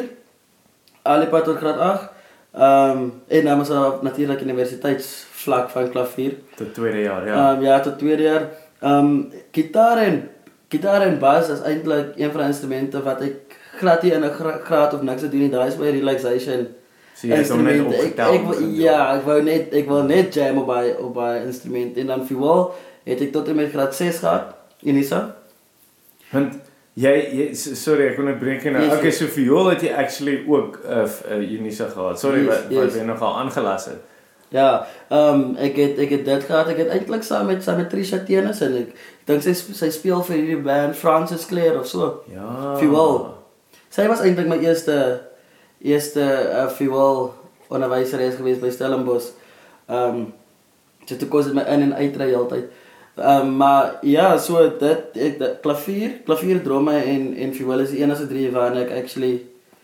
alipad tot graad agt. Ehm um, en dan was er natuurlik universiteitsvlak van klavier tot tweede jaar, ja. Ehm um, ja, tot tweede jaar. Ehm um, gitaar en gitaar en bas is eintlik een van die instrumente wat ek glad nie in 'n gra graad of niks te doen nie. Daai is my relaxation. So jy het hom net opgetel. Ek, ek, ja, ek wou net ek wil net jam op by op by instrument en dan fiol het ek tot en met graad ses gehad in Isa. Want jy, jy sorry ek kon net breek nou. Yes, okay, so viool het jy actually ook 'n uh, uh, Unisa gehad. Sorry yes, wat yes. wat jy nogal aangelas het. Ja, ehm um, ek het ek het dit gehad. Ek het eintlik saam met saam met Trisha Tennis en ek dink sy sy speel vir hierdie band Francis Clare of so. Ja. Viool. Sy was eintlik my eerste eerste uh, viool onderwyseres gewees by Stellenbosch. Ehm um, sy het gekos met my in en uitry altyd. Ehm um, maar ja, so dit ek die, klavier, klavier drome en en viool is die enigste drie waarna ek actually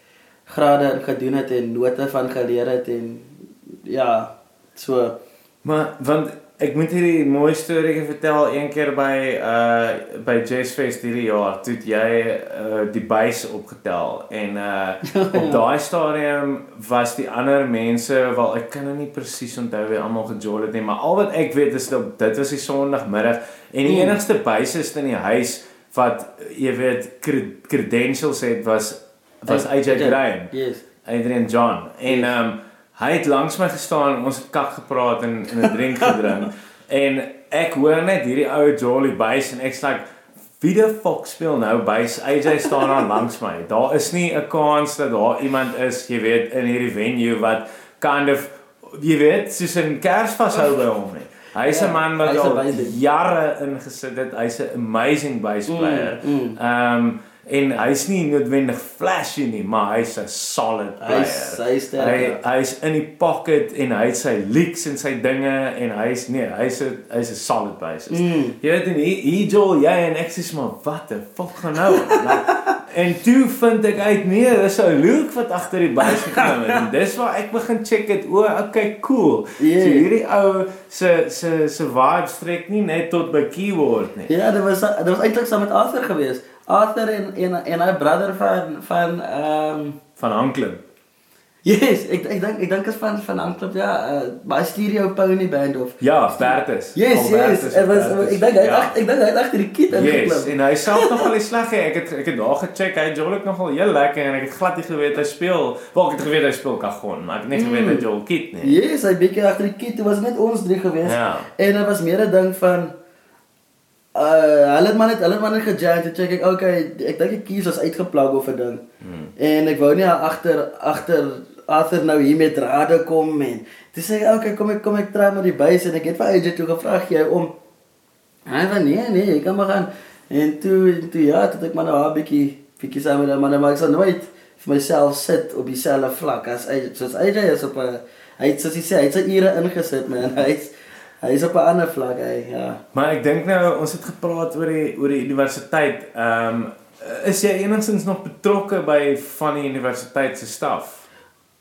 grade gedoen het en note van geleer het en ja, so. Maar want ek moet hierdie mooi storie vertel een keer by uh by Jazzfest hierdie jaar toe jy uh die bass opgetel en uh op daai stadium was die ander mense wel ek kan nou nie presies onthou wie almal gejoin het nie, maar al wat ek weet is dat dit was die Sondagmiddag en die mm. enigste bassist in die huis wat jy weet credentials het was was A J Graham. Yes. Adrian John en yes. um hy het langs my gestaan, ons het kak gepraat en, en 'n drink gedrink. En ek hoor net hierdie ou Jolly bass en ek's like, wie die fuck speel nou bass? A J staan daar langs my. Daar is nie 'n kans dat daar iemand is, jy weet, in hierdie venue wat kind of, jy weet, soos 'n kers vashou by hom nie. Hy's 'n ja, man wat al jare ingesit het. Hy's 'n amazing bass player. Ehm mm, mm. um, en hy's nie noodwendig flashy nie, maar hy's 'n solid player. Hy's hy's hy hy's in die pocket en hy het sy licks en sy dinge en hy's nee, hy's 'n hy's 'n solid bassist. Mm. Jy weet en hier Joel, jy en ek sê maar wat the fuck gaan nou? Like, en toe vind ek uit nee, dis 'n Luke wat agter die bass gekom het en dis waar ek begin check het. O, okay, cool. Yeah. So hierdie ou se se se vibe strek nie net tot by keyboard nie. Ja, dit was dit was eintlik saam met Arthur geweest. Arthur en en en hy brother van van ehm um, van Hanklin. Yes, ek ek dink ek dink is van van Handklub ja, uh, by Stereo Pony Band of. Ja, Bertus. Yes, yes. Dit was ek dink hy ja. ek dink hy het agter die kit ingeklip. Yes, en hy self nogal nie sleg nie. Ek het ek het daar gecheck, hy Joel ook nogal heel lekker en ek het glad nie geweet hy speel. Wel, ek het geweet hy speel kagon, maar ek het nie geweet hy Joel kit nie. Yes, hy bietjie agter die kit. Dit was net ons drie geweest. Ja. En dit was meer 'n ding van Uh, hulle het maar net, hulle het maar net gejam, toe check ek, okay, ek dink die keys was uitgeplag of 'n ding. Hmm. En ek wou nie agter agter Arthur nou hier met rade kom en toe sê ek, okay, kom ek kom ek try met die bass en ek het vir A J toe gevra jy om. Hy van nee nee, ek kan maar gaan. En toe toe ja, toe ek maar nou 'n bietjie bietjie saam met hom, maar ek sal nooit vir myself sit op dieselfde vlak as A J. Soos A J is op 'n hy het soos hy sê, hy het sy ure ingesit man. Hy's Hy is op 'n ander vlak, hy, ja. Maar ek dink nou, ons het gepraat oor die oor die universiteit. Ehm um, is jy enigstens nog betrokke by van die universiteit se staf?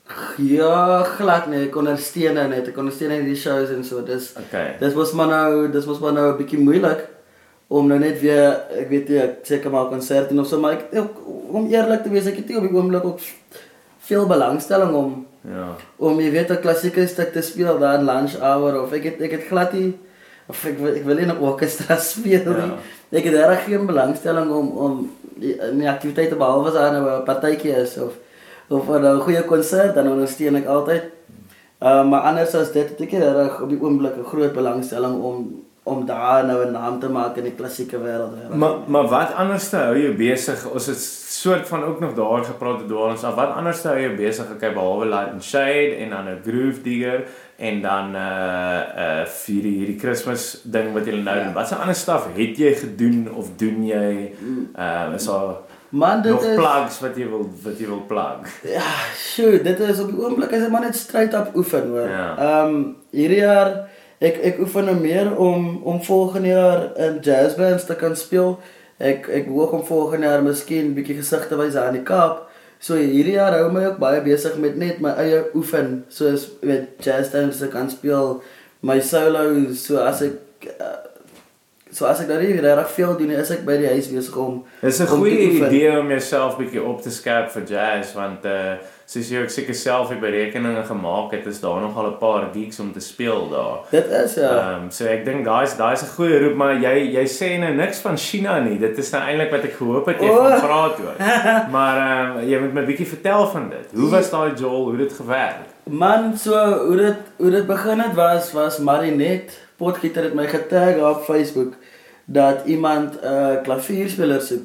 Ja, glad nee, ek ondersteun nou net. Ek ondersteun net die shows en so. Dis okay. Dis was maar nou, dis was maar nou 'n bietjie moeilik om nou net weer, ek weet nie, ek seker maar konserte en of so, maar ek, ek om eerlik te wees, ek het nie op die oomblik ook veel belangstelling om ja. Om jy weet 'n klassieke stuk te speel daar in lunch hour of ek het ek het glad nie of ek ek wil nie 'n orkestra speel nie. Ja. Ek het reg geen belangstelling om om die, die aktiwiteite behalwe as daar 'n partytjie is of of 'n goeie konsert dan ondersteun ek altyd. Uh, maar anders as dit het ek reg op die oomblik 'n groot belangstelling om om daar nou 'n naam te maak in die klassieke wêreld. Maar maar wat anders hou jou besig? Ons het soort van ook nog daar gepraat het dwaal ons af. Wat anders hou jou besig? Okay, behalwe Light and Shade en dan 'n Groove Digger en dan uh uh vir die hierdie Kersfees ding wat jy nou doen. Ja. Wat se ander staf het jy gedoen of doen jy? Uh is daar Man, dit nog is plugs wat jy wil wat jy wil plug? Ja, sjoe, dit is op die oomblik is dit maar net straight up oefen hoor. Ja. Ehm um, hierdie jaar ek ek oefen nou meer om om volgende jaar in jazzbands te kan speel. Ek ek hoop om volgende jaar miskien bietjie gesig te wys aan die Kaap. So hierdie jaar hou my ook baie besig met net my eie oefen, soos met jazzbands te kan speel, my solo, so as ek uh, so as ek daar nie reg veel doen, is ek by die huis besig om. Dis 'n goeie idee om jouself bietjie op te skerp vir jazz want uh soos jy ook seker self die berekeninge gemaak het, is daar nog al 'n paar gigs om te speel daar. Dit is ja. Ehm um, so ek dink daai's daai's 'n goeie roep, maar jy jy sê nou niks van China nie. Dit is nou eintlik wat ek gehoop het jy oh. van praat oor. Maar ehm um, jy moet my bietjie vertel van dit. Hoe was daai Joel? Hoe het dit gewerk? Man, so hoe dit hoe dit begin het was was Marinette Potgieter het my getag op Facebook dat iemand 'n uh, klavierspeler soek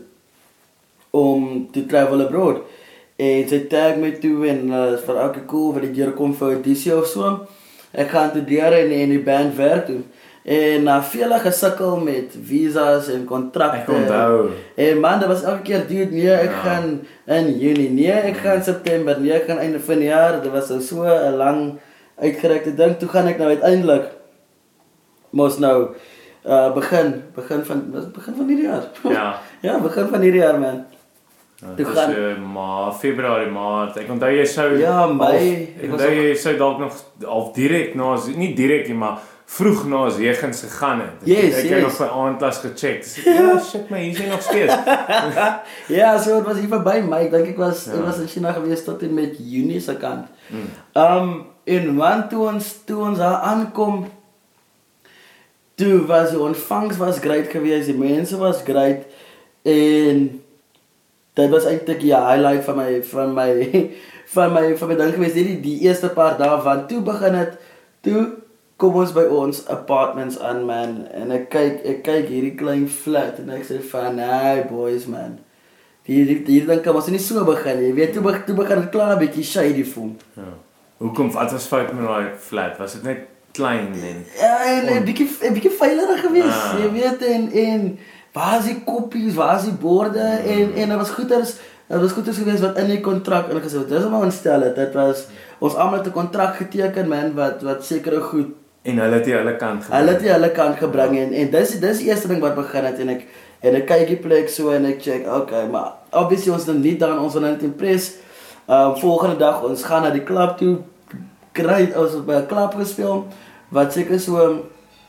om te travel abroad. En sy tag my toe en uh, vir elke cool wat ek hier kom vir audisie of so. Ek gaan toe deur en in die band werk toe. En na uh, vele gesukkel met visas en kontrakte. Ek onthou. En man, dit was elke keer dude, nee, ek ja. gaan in Junie, nee, ek gaan in September, nee, ek gaan einde van die jaar. Dit was so 'n lang uitgerekte ding. Toe gaan ek nou uiteindelik mos nou uh, begin, begin van begin van hierdie jaar. Ja. ja, begin van hierdie jaar man. Dit is uh, maar Februarie, Maart. Ek onthou jy sou Ja, my. Ek onthou jy sou dalk nog half direk na nie direk nie, maar vroeg na Wegens gegaan het. Yes, ek yes. het nog by aandklas gecheck. Dis ja, shit my, hier is hy nog steeds. ja, so het was hier verby my. Ek dink ek was ja. ek was in China gewees tot en met Junie se kant. Hmm. Um en want toe ons toe ons daar aankom, toe was die ontvangs was great geweest, die mense was great en dit was eintlik die highlight van my van my van my van my ding geweest, die die eerste paar dae want toe begin dit toe kom ons by ons apartments aan man en ek kyk ek kyk hierdie klein flat en ek sê van hey boys man. Die die die ding kan ons nie so begin nie. Jy weet toe begin toe begin dit klaar 'n bietjie shady voel. Ja. Hoekom wat was fout met daai flat? Was dit net klein en ja, en 'n bietjie 'n bietjie veiliger geweest. Ah. Jy weet en en waar is die koppies, waar is die borde mm. en en daar was goeders, daar was goeders geweest wat in die kontrak ingesit het. Dis om ons stel het. Dit was ons almal het 'n kontrak geteken man wat wat sekere goed en hulle het die hulle kant gebring. Hulle het die hulle kant gebring en en dis dis die eerste ding wat begin het en ek en ek kyk die plek so en ek check, okay, maar obviously ons dan nie dan ons wil net impress. Um volgende dag ons gaan na die klub toe. Kry ons by 'n klub gespeel wat seker so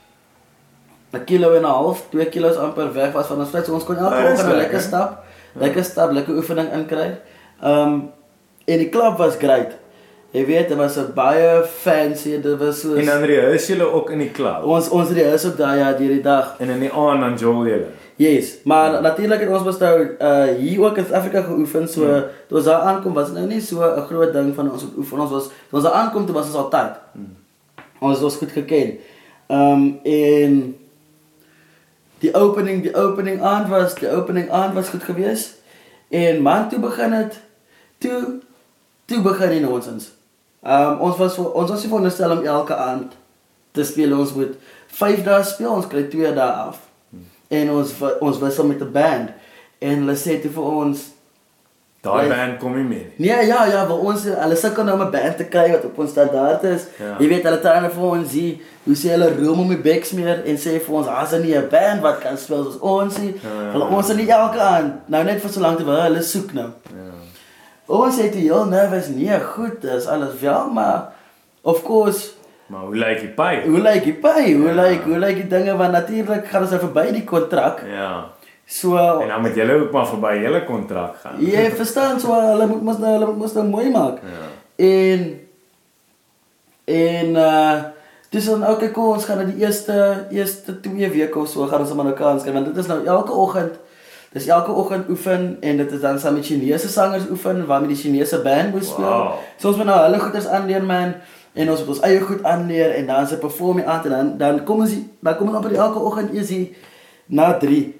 'n kilo en 'n half, twee kilos amper weg was van ons flat. So ons kon elke oh, oggend 'n lekker stap, ja. lekker stap, lekker oefening inkry. Um en die klub was great. Jy weet, dit was 'n baie fancy, dit was so. En dan rehearse julle ook in die klub. Ons ons rehearse ook daai ja deur die dag. En in die aand dan jol julle. Yes, maar ja. Natuurlik het ons was nou uh hier ook in Suid-Afrika geoefen, so ja. Toe ons daar aankom was dit nou nie so 'n groot ding van ons oefen. Ons was toe ons daar aankom toe was ons al tyd. Hmm. Ons was goed geken. Um en die opening, die opening aand was, die opening aand was goed geweest. En man toe begin het toe toe begin die nonsens. Um ons was voor, ons was nie veronderstel om elke aand te speel. Ons moet vyf dae speel, ons kry twee dae af. En ons ons wissel met 'n band en hulle sê toe vir ons daai band kom nie meer. Nee, ja, ja, vir ons hulle sukkel nou om 'n band te kry wat op ons standaard is. Ja. Jy weet hulle trane vir ons hier, hoe sê hulle room om die bek smeer en sê vir ons as nie 'n band wat kan speel soos ons nie. Ja, ja, hulle ons is nie elke aand nou net vir so lank terwyl hulle soek nou. Ja. Ons het heel nervous, nee, goed, dis alles wel, maar of course maar hoe lyk die pay? Hoe lyk die pay? Hoe lyk ja. hoe lyk die dinge want natuurlik gaan ons nou verby die kontrak. Ja. So en dan moet julle ook maar verby julle kontrak gaan. Jy verstaan so hulle moet mos nou hulle moet mos nou mooi maak. Ja. En en uh dis dan ook ek ons gaan na die eerste eerste twee weke of so gaan ons maar nou kans kry want dit is nou elke oggend dis elke oggend oefen en dit is dan saam met Chinese sangers oefen waarmee die Chinese band moet speel. Wow. So ons moet nou hulle goeders aanleer man. En ons moet ons eie goed aanleer en dan se performing aan en dan dan kom ons dan kom ons op die elke oggend eers hier na drie.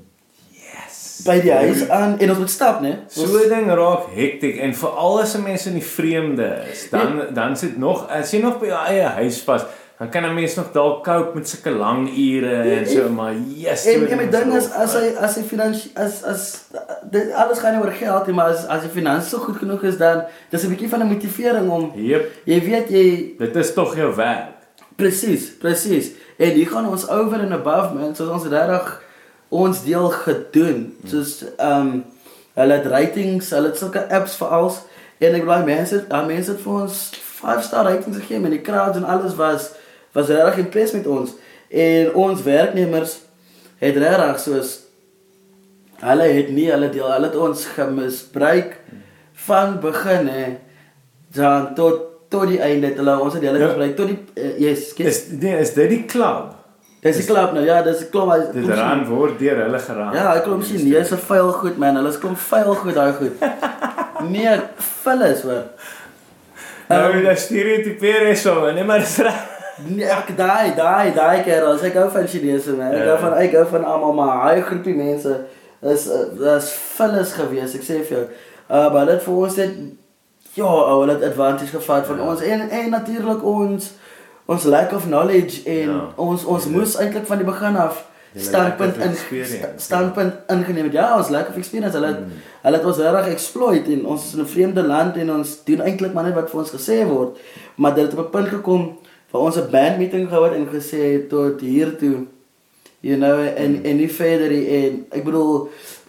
Yes. By die huis aan en ons moet stap, né? So 'n ding raak hektiek en veral as mense in die vreemde is, dan ja. dan sit nog as jy nog by jou eie huis vas, dan kan 'n mens nog dalk cope met sulke lang ure en so maar yes. En en my ding is as hy as hy finansies as as dit alles gaan nie oor geld nie, maar as as die finansies so goed genoeg is dan dis 'n bietjie van 'n motivering om yep. jy weet jy dit is tog jou werk. Presies, presies. En hier gaan ons over and above man, soos ons regtig ons deel gedoen. Soos ehm um, hulle het ratings, hulle het sulke apps vir alles en ek bedoel mense, daai mense het vir ons five star ratings gegee en die crowds en alles was was regtig impressed met ons en ons werknemers het regtig soos hulle het nie hulle deel hulle het ons gemisbruik van begin hè dan tot tot die einde het hulle ons het hulle gebruik tot die uh, yes is nee is dit die klub dis die klub nou ja dis die klub dit ran word deur hulle geraak ja ek klomp Chinese vuil goed man hulle is klomp vuil goed daai goed nee vuil is hoor nou um, dat stereotypeer is so nee maar dis nee ek daai daai daai kerels ek hou van Chinese man ek hou van ek hou van almal maar hy groepie mense is is vullis gewees ek sê vir jou uh, maar dit vir ons het ja hulle het advantage gevat van ja. ons en en natuurlik ons ons lack of knowledge en ja. ons ons ja. moes eintlik van die begin af standpunt in standpunt ingeneem het ja ons lack of experience hulle mm. hulle het ons reg exploit en ons is in 'n vreemde land en ons doen eintlik maar net wat vir ons gesê word maar dit het op 'n punt gekom waar ons 'n band meeting gehou het en gesê tot hier toe you know en mm. en nie verder en ek bedoel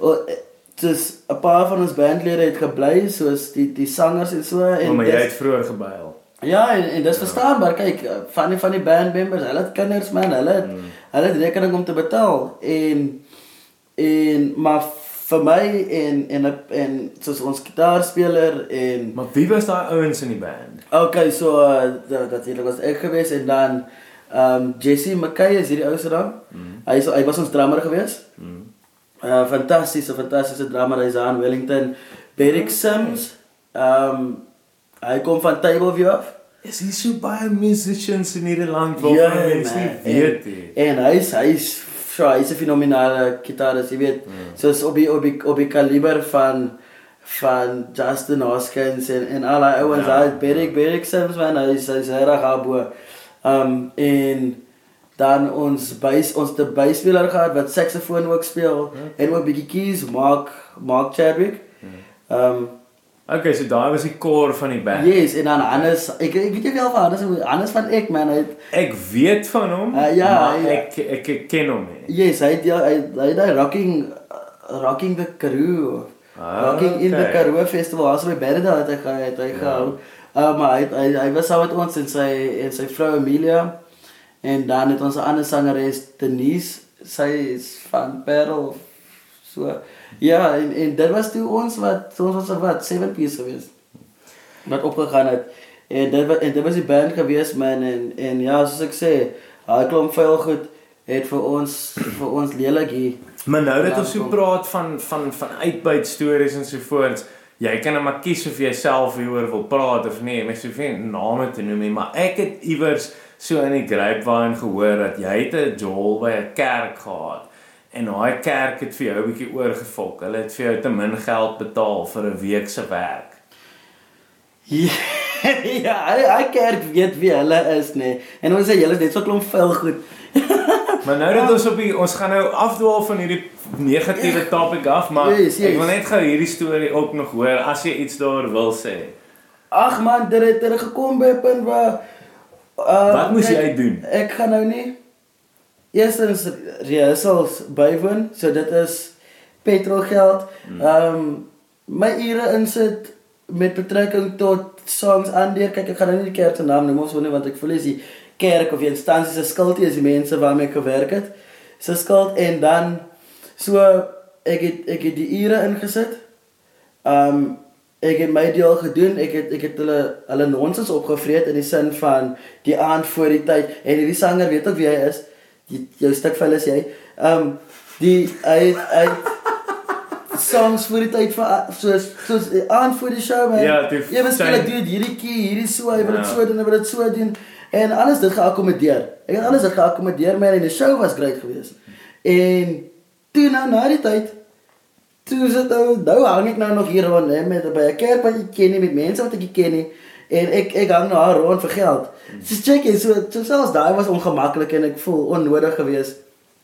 dis 'n paar van ons bandlede het gebly soos die die sangers en so en oh, maar jy het vroeër gebuil ja en en dis ja. verstaanbaar kyk van die van die band members hulle het kinders man hulle het mm. hulle het rekening om te betaal en en maar vir my en en en soos ons gitaarspeler en maar wie was daai ouens in die band okay so uh, dat natuurlik was ek geweest en dan um Jesse McKay is hierdie ou se naam mm. hy is hy was ons drummer geweest mm. Uh, fantastiese, fantastiese drummer hy is aan Wellington. Derek Sims, um, hy kom van Tableview af. Is hy so baie musicians in hierdie land waarvan ja, mense nie weet nie. En, en hy is, hy is, so, hy is 'n fenominale gitarist, jy weet, mm. soos op die, op die, op die kaliber van, van Justin Hoskins en, en al die ouwens, ja. Derek, Derek Sims, man, hy is, hy is heel erg abo. Um, en, dan ons bas ons te baspeler gehad wat saksofoon ook speel okay. en ook bietjie keys Mark Mark Chadwick. Ehm um, okay, so daai was die core van die band. Yes, en dan Hannes, ek ek weet nie wel van Hannes, Hannes van ek man, hy ek weet van hom, uh, ja, maar ja. ek ek ek ken hom nie. Yes, hy het hy hy daai rocking uh, rocking the Karoo. Ah, rocking okay. in the Karoo festival, as by Berda het hy het hy gehou. Uh, maar hy hy, hy was saam met ons en sy en sy vrou Amelia. En dan het ons 'n ander sangeres Denise, sy is van Parel. So ja, en en dit was toe ons wat ons was wat seven piece geweest. Wat opgegaan het. En dit was, en dit was die band geweest man en en ja, soos ek sê, daai klomp vuil goed het vir ons vir ons lelik hier. Maar nou dat Ja, ons so kom. praat van van van uitbuit stories en so voorts, jy kan nou maar kies of jy self hieroor wil praat of nie. Ek sê geen name te noem nie, maar ek het iewers so in die grapevine gehoor dat jy het 'n Joel by 'n kerk gehad en daai kerk het vir jou 'n bietjie oorgefok. Hulle het vir jou te min geld betaal vir 'n week se werk. Ja, ja, hy hy kerk weet wie hulle is nê. Nee. En ons sê julle is net so klomp vuil goed. Maar nou dat ons op die ons gaan nou afdwaal van hierdie negatiewe topic af, maar Yes, yes. ek wil net gou hierdie storie ook nog hoor as jy iets daar wil sê. Ag man, dit het er gekom by 'n punt waar uh, Wat moes kyk, jy doen? Ek gaan nou nie eerstens rehearsals bywoon, so dit is petrolgeld. Hmm. Ehm um, my ure insit met betrekking tot songs aandeur. Kyk, ek gaan nou nie die kerk se naam noem ons nie want ek voel is die kerk of die instansie se skuld is die mense waarmee ek gewerk het. Se skuld en dan so ek het ek het die ure ingesit. Ehm um, ek het my deel gedoen. Ek het ek het hulle hulle nonsens opgevreet in die sin van die aand voor die tyd en hierdie sanger weet ook wie hy is. Die jou stuk vuil is jy. Ehm um, die hy hy songs voor die tyd vir soos soos aan voor die show man. Ja, die ewe skielik sy- doen hierdie key, hierdie so, hy wil dit Ja. so doen, hy wil dit so doen en alles dit geakkommodeer. Ek het alles dit geakkommodeer man en die show was great geweest. En toe nou na die tyd toe sit nou nou hang ek nou nog hier rond hè met by 'n kerk wat ek ken nie met mense wat ek nie ken nie en ek ek hang nou daar rond vir geld. So check it, so so selfs daai was ongemaklik en ek voel onnodig geweest.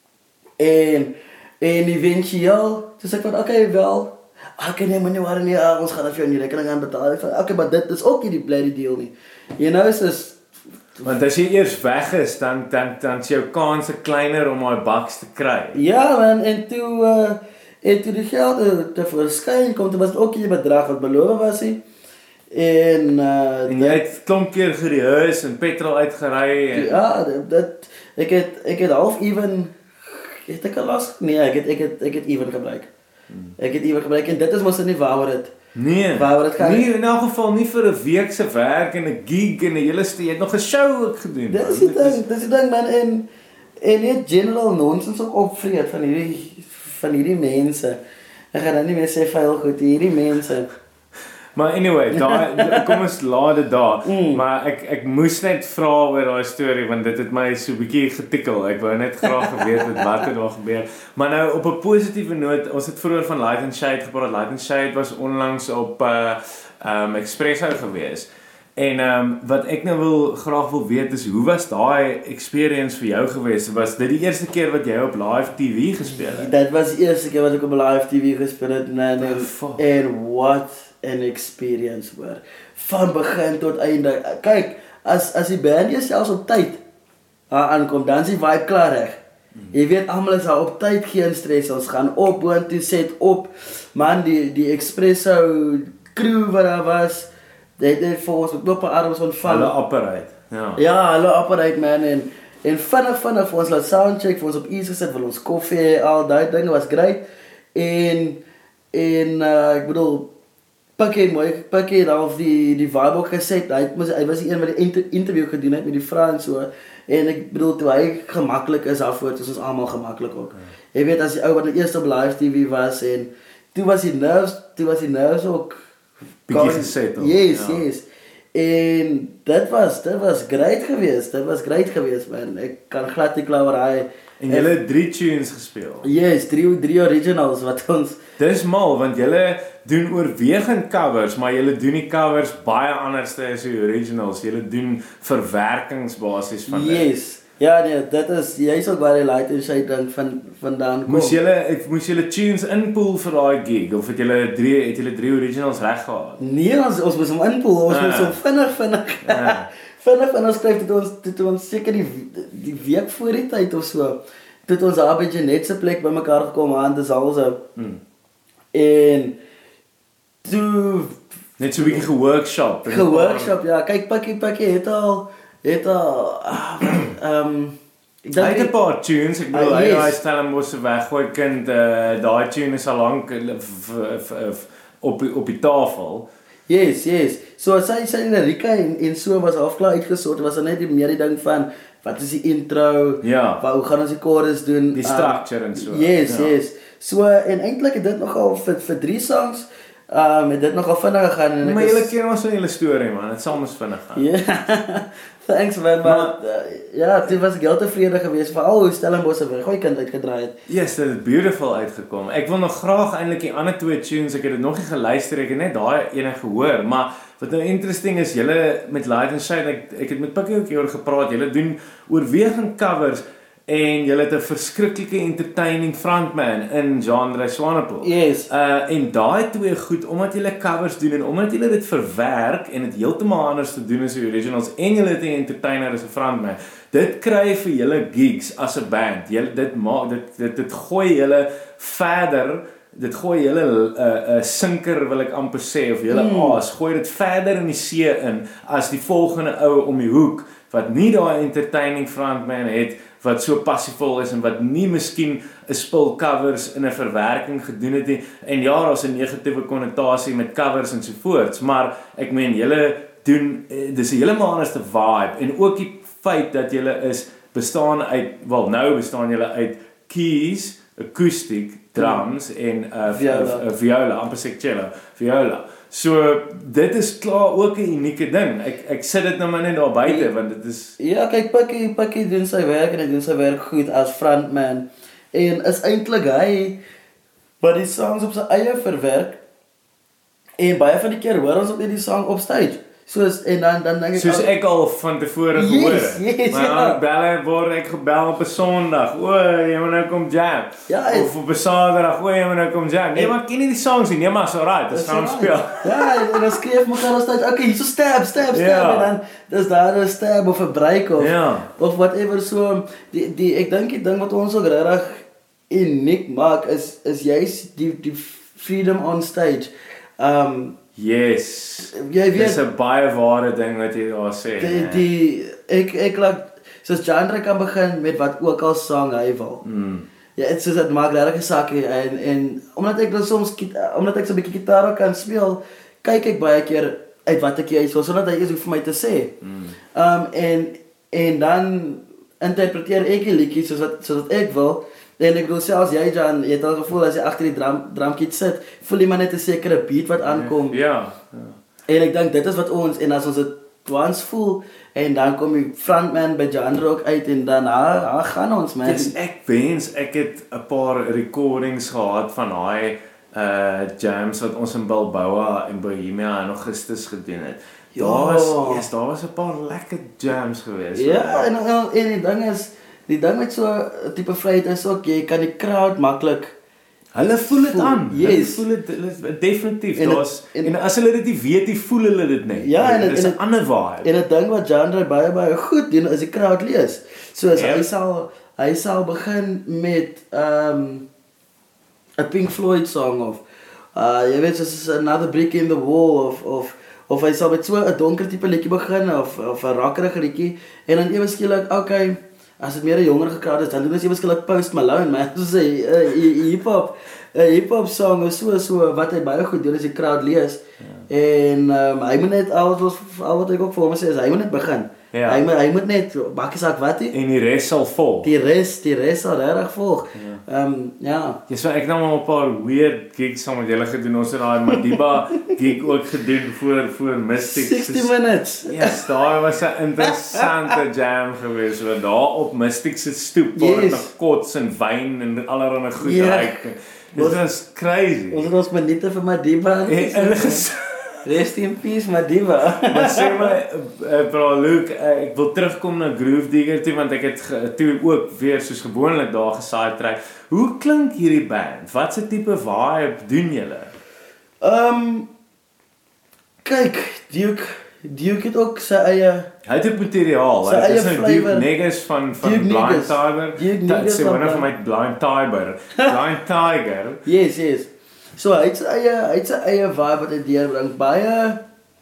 En en eventueel dis ek van okay wel ek nee maar nie waar nie ah, ons gaan dan vir jou nie rekening aan betaal. Ek van okay maar dit is ook nie die bloody deal nie. You know soos Want as jy eers weg is, dan dan dan is jou kanse kleiner om daai baks te kry. ja man en toe uh, en toe die geld uh, te verskyn kom toe was dit ook nie die bedrag wat beloof was nie. En uh, En jy het klomp keer gerehears en petrol uitgery en ja, dit, dit ek het ek het half even het ek al las? Nee, ek het ek het ek het even gebruik. Ek het even gebruik en dit is mos nie waaroor dit. nee. Waaroor dit gaan. Nee, in elk geval nie vir 'n week se werk en 'n gig en 'n hele ste, jy het nog 'n show ook gedoen. Dis man. die Dit ding, dis die ding man en en net general nonsens ook opvreet van hierdie van hierdie mense. Ek gaan nou nie meer sê vuil goed, hierdie mense. Maar anyway, daai kom ons laat dit daar. Mm. Maar ek ek moes net vra oor daai storie want dit het my so 'n bietjie getikkel. Ek wou net graag geweet het wat het daar gebeur. Maar nou op 'n positiewe noot, ons het vroeër van Light and Shade gepraat. Light and Shade was onlangs op uh um Expresso gewees. En um wat ek nou wil graag wil weet is hoe was daai experience vir jou gewees? Was dit die eerste keer wat jy op live T V gespeel het? Dit was die eerste keer wat ek op live T V gespeel het man, en, Oh, fuck. en what an experience hoor. Van begin tot einde. Kyk, as as die band jouself op tyd uh, aankom, dan is die vibe klaar reg. Jy weet almal is daar op tyd, geen stres. Ons gaan op boontoe set op. Man, die die Expresso crew wat daar was, dit het vir ons met oop arms ontvang. Hulle operate. Ja. Ja, hulle operate man en en vinnig vinnig vir ons laat soundcheck, vir ons op ease gesit, vir ons koffie, al daai dinge was great. En en uh, ek bedoel Pakkie mooi, Pakkie het al die die vibe ook geset. Hy het hy was die een wat die inter, interview gedoen het met die vrou en so. En ek bedoel toe hy gemaklik is daarvoor, is ons almal gemaklik ook. Jy weet as die ou wat die eerste op live T V was en toe was die nerves, toe was die nerves ook Bietjie gesettle, Yes, ja. yes. En dit was dit was great geweest. Dit was great geweest man. Ek kan glad nie kla oor hy. En julle het drie tunes gespeel. Yes, drie drie originals wat ons Dis mal want julle doen oorwegend covers, maar julle doen die covers baie anderste as die originals. Julle doen verwerkingsbasies van dit. Yes. Ja nee, dit is jy's ook waar die Light and Shade ding van vandaan kom. Moes julle ek moes julle tunes inpool vir daai gig of het julle drie het julle drie originals reg gehad? Nee, ons ons moes hom inpool, ons Ah. moes hom vinnig vinnig. Ah. vinnig en ons skryf dit ons dit ons seker die die week voor die tyd of so. Dit ons daar by Janet se plek bymekaar gekom aan te salse. Hmm. En toe Net so 'n bietjie geworkshop. en 'n paar- geworkshop ja, kyk Pakkie Pakkie het al het al ah, ehm ek Hy het 'n dink paar tunes, ek bedoel Ah, hy yes. daai Stellenbosch se weggooi kind, uh, daai tune is al lank uh, f- f- f- op die- op die tafel. Yes, yes. So sy sy lirieke en en so was half klaar uitgesort, was dan net die meer die ding van wat is die intro? Ja. Wat hoe gaan ons die chorus doen? Die structure um, en so. Yes, ja. yes. So en eintlik het dit nogal vir vir drie songs um het dit nogal vinnig gegaan en Maar julle ken ons van julle storie man, dit sal mos vinnig gaan. Ja. Thanks man, maar uh, ja, dit was geld tevrede geweest vir al hoe Stellenbosch se goeie kind uitgedraai het. Yes, dit het beautiful uitgekom. Ek wil nog graag eintlik die ander twee tunes, ek het dit nog nie geluister, ek het net daai ene gehoor, maar wat nou interesting is, julle met Light and Shine, ek ek het met Pikkie ook hieroor gepraat, julle doen oorwegend covers en julle het 'n verskriklike entertaining frontman in genre Swanepoel. Yes. Uh en daai twee goed omdat julle covers doen en omdat julle dit verwerk en dit heeltemal anders te doen as die originals en julle het 'n entertainer as 'n frontman. Dit kry vir julle gigs as 'n band. Julle dit maak dit dit dit gooi julle verder. Dit gooi julle 'n uh, uh, sinker wil ek amper sê of julle mm. aas gooi dit verder in die see in as die volgende ou om die hoek wat nie daai entertaining frontman het wat so passievol is en wat nie miskien 'n spul covers in 'n verwerking gedoen het nie. En ja, daar's 'n negatiewe konnotasie met covers en so voorts, maar ek meen julle doen dis 'n heeltemal anders te vibe en ook die feit dat julle is bestaan uit wel nou bestaan julle uit keys, akoestiek, drums mm. en 'n uh, viola, uh, viola, amper sê cello, viola. So dit is klaar ook 'n unieke ding. Ek ek sit dit nou maar net daar buite ja, want dit is ja, kyk Pikkie Pikkie doen sy werk en hy doen sy werk goed as frontman. En is eintlik hy wat die songs op sy eie verwerk. En baie van die keer hoor ons op net die song op stage. Soos en dan dan dink ek soos ek al van tevore gehoor het. Yes, yes, maar ja. dan bel word ek gebel op 'n Sondag. O, jy moet nou kom jam. Ja, en, of op 'n Saterdag, o, jy moet nou kom jam. Nee, maar ken nie die songs nie. Nee, maar so right, dis gaan speel. Ja, en dan skryf mekaar op stage. Okay, hierso stab, stab, stab ja. en dan dis daar 'n stab of 'n break of ja. of whatever so die die ek dink die ding wat ons ook regtig uniek maak is is juist die die freedom on stage. Um Yes. Jy weet, dis 'n baie ware ding wat jy daar sê. Die, die ek ek laat soos genre kan begin met wat ook al sang hy wil. Mm. Ja, dit soos dit maak regtig 'n saak en en omdat ek dan soms omdat ek so 'n bietjie gitaar kan speel, kyk ek baie keer uit wat ek jy is, sonder dat hy is vir my te sê. Mm. Um en en dan interpreteer ek die liedjies soos wat soos wat ek wil. En ek bedoel selfs jy Jan, jy het al gevoel as jy agter die drum drumkit sit, voel jy maar net 'n sekere beat wat aankom. Ja. ja. En ek dink dit is wat ons en as ons dit twans voel en dan kom die frontman by genre ook uit en dan ha, ha gaan ons man. Yes, ek wens ek het 'n paar recordings gehad van daai uh jams wat ons in Bilboa en Bohemia in Augustus gedoen het. Ja, daar was yes, daar was 'n paar lekker jams geweest. Ja, en, en en die ding is die ding met so 'n tipe vryheid is ook jy kan die crowd maklik hulle voel dit aan. Yes. Hulle voel dit definitief. En Daar's en, en as hulle dit nie weet, nie voel hulle dit net. Ja, en dit is en 'n ander vibe. En 'n ding wat genre baie baie goed doen is die crowd lees. So as ja. hy sal hy sal begin met um 'n Pink Floyd song of uh jy weet soos Another Brick in the Wall of of of hy sal met so 'n donker tipe liedjie begin of of 'n rockerige liedjie en dan ewe skielik okay as dit meer 'n jonger gekraad is dan doen ons ewe skielik Post Malone man so sê uh, hip hop 'n hip hop song of so so wat hy baie goed doen is die crowd lees ja. en um, hy moet net al wat al wat ek ook vir hom sê is hy moet net begin ja. hy moet hy moet net bakkie saak wat hy en die res sal volg die res die res sal reg volg ehm ja. um, ja ja so ek het nou al 'n paar weird gigs saam met julle gedoen ons het daai Madiba gig ook gedoen voor voor Mystics sixty minutes ja yes, daar was 'n interessante jam geweest so daar op Mystics se stoep waar dit yes. nog kots en wyn en allerlei goed yeah. ryk dit was crazy ons het ons minute vir Madiba en rest in peace Madiba maar sê my uh, bro Luke uh, ek wil terugkom na Groove Digger toe want ek het ge, toe ook weer soos gewoonlik daar gesaai trek hoe klink hierdie band wat se tipe vibe doen julle ehm um, kyk Duke Duke het ook sy eie hy het ook materiaal sy dit is eie nou Duke Negus van van Duke Blind Negus. Tiger Duke dat Negus sê van one of my Blind Tiger Blind Tiger yes yes so hy het sy eie hy het sy eie vibe wat hy deurbring baie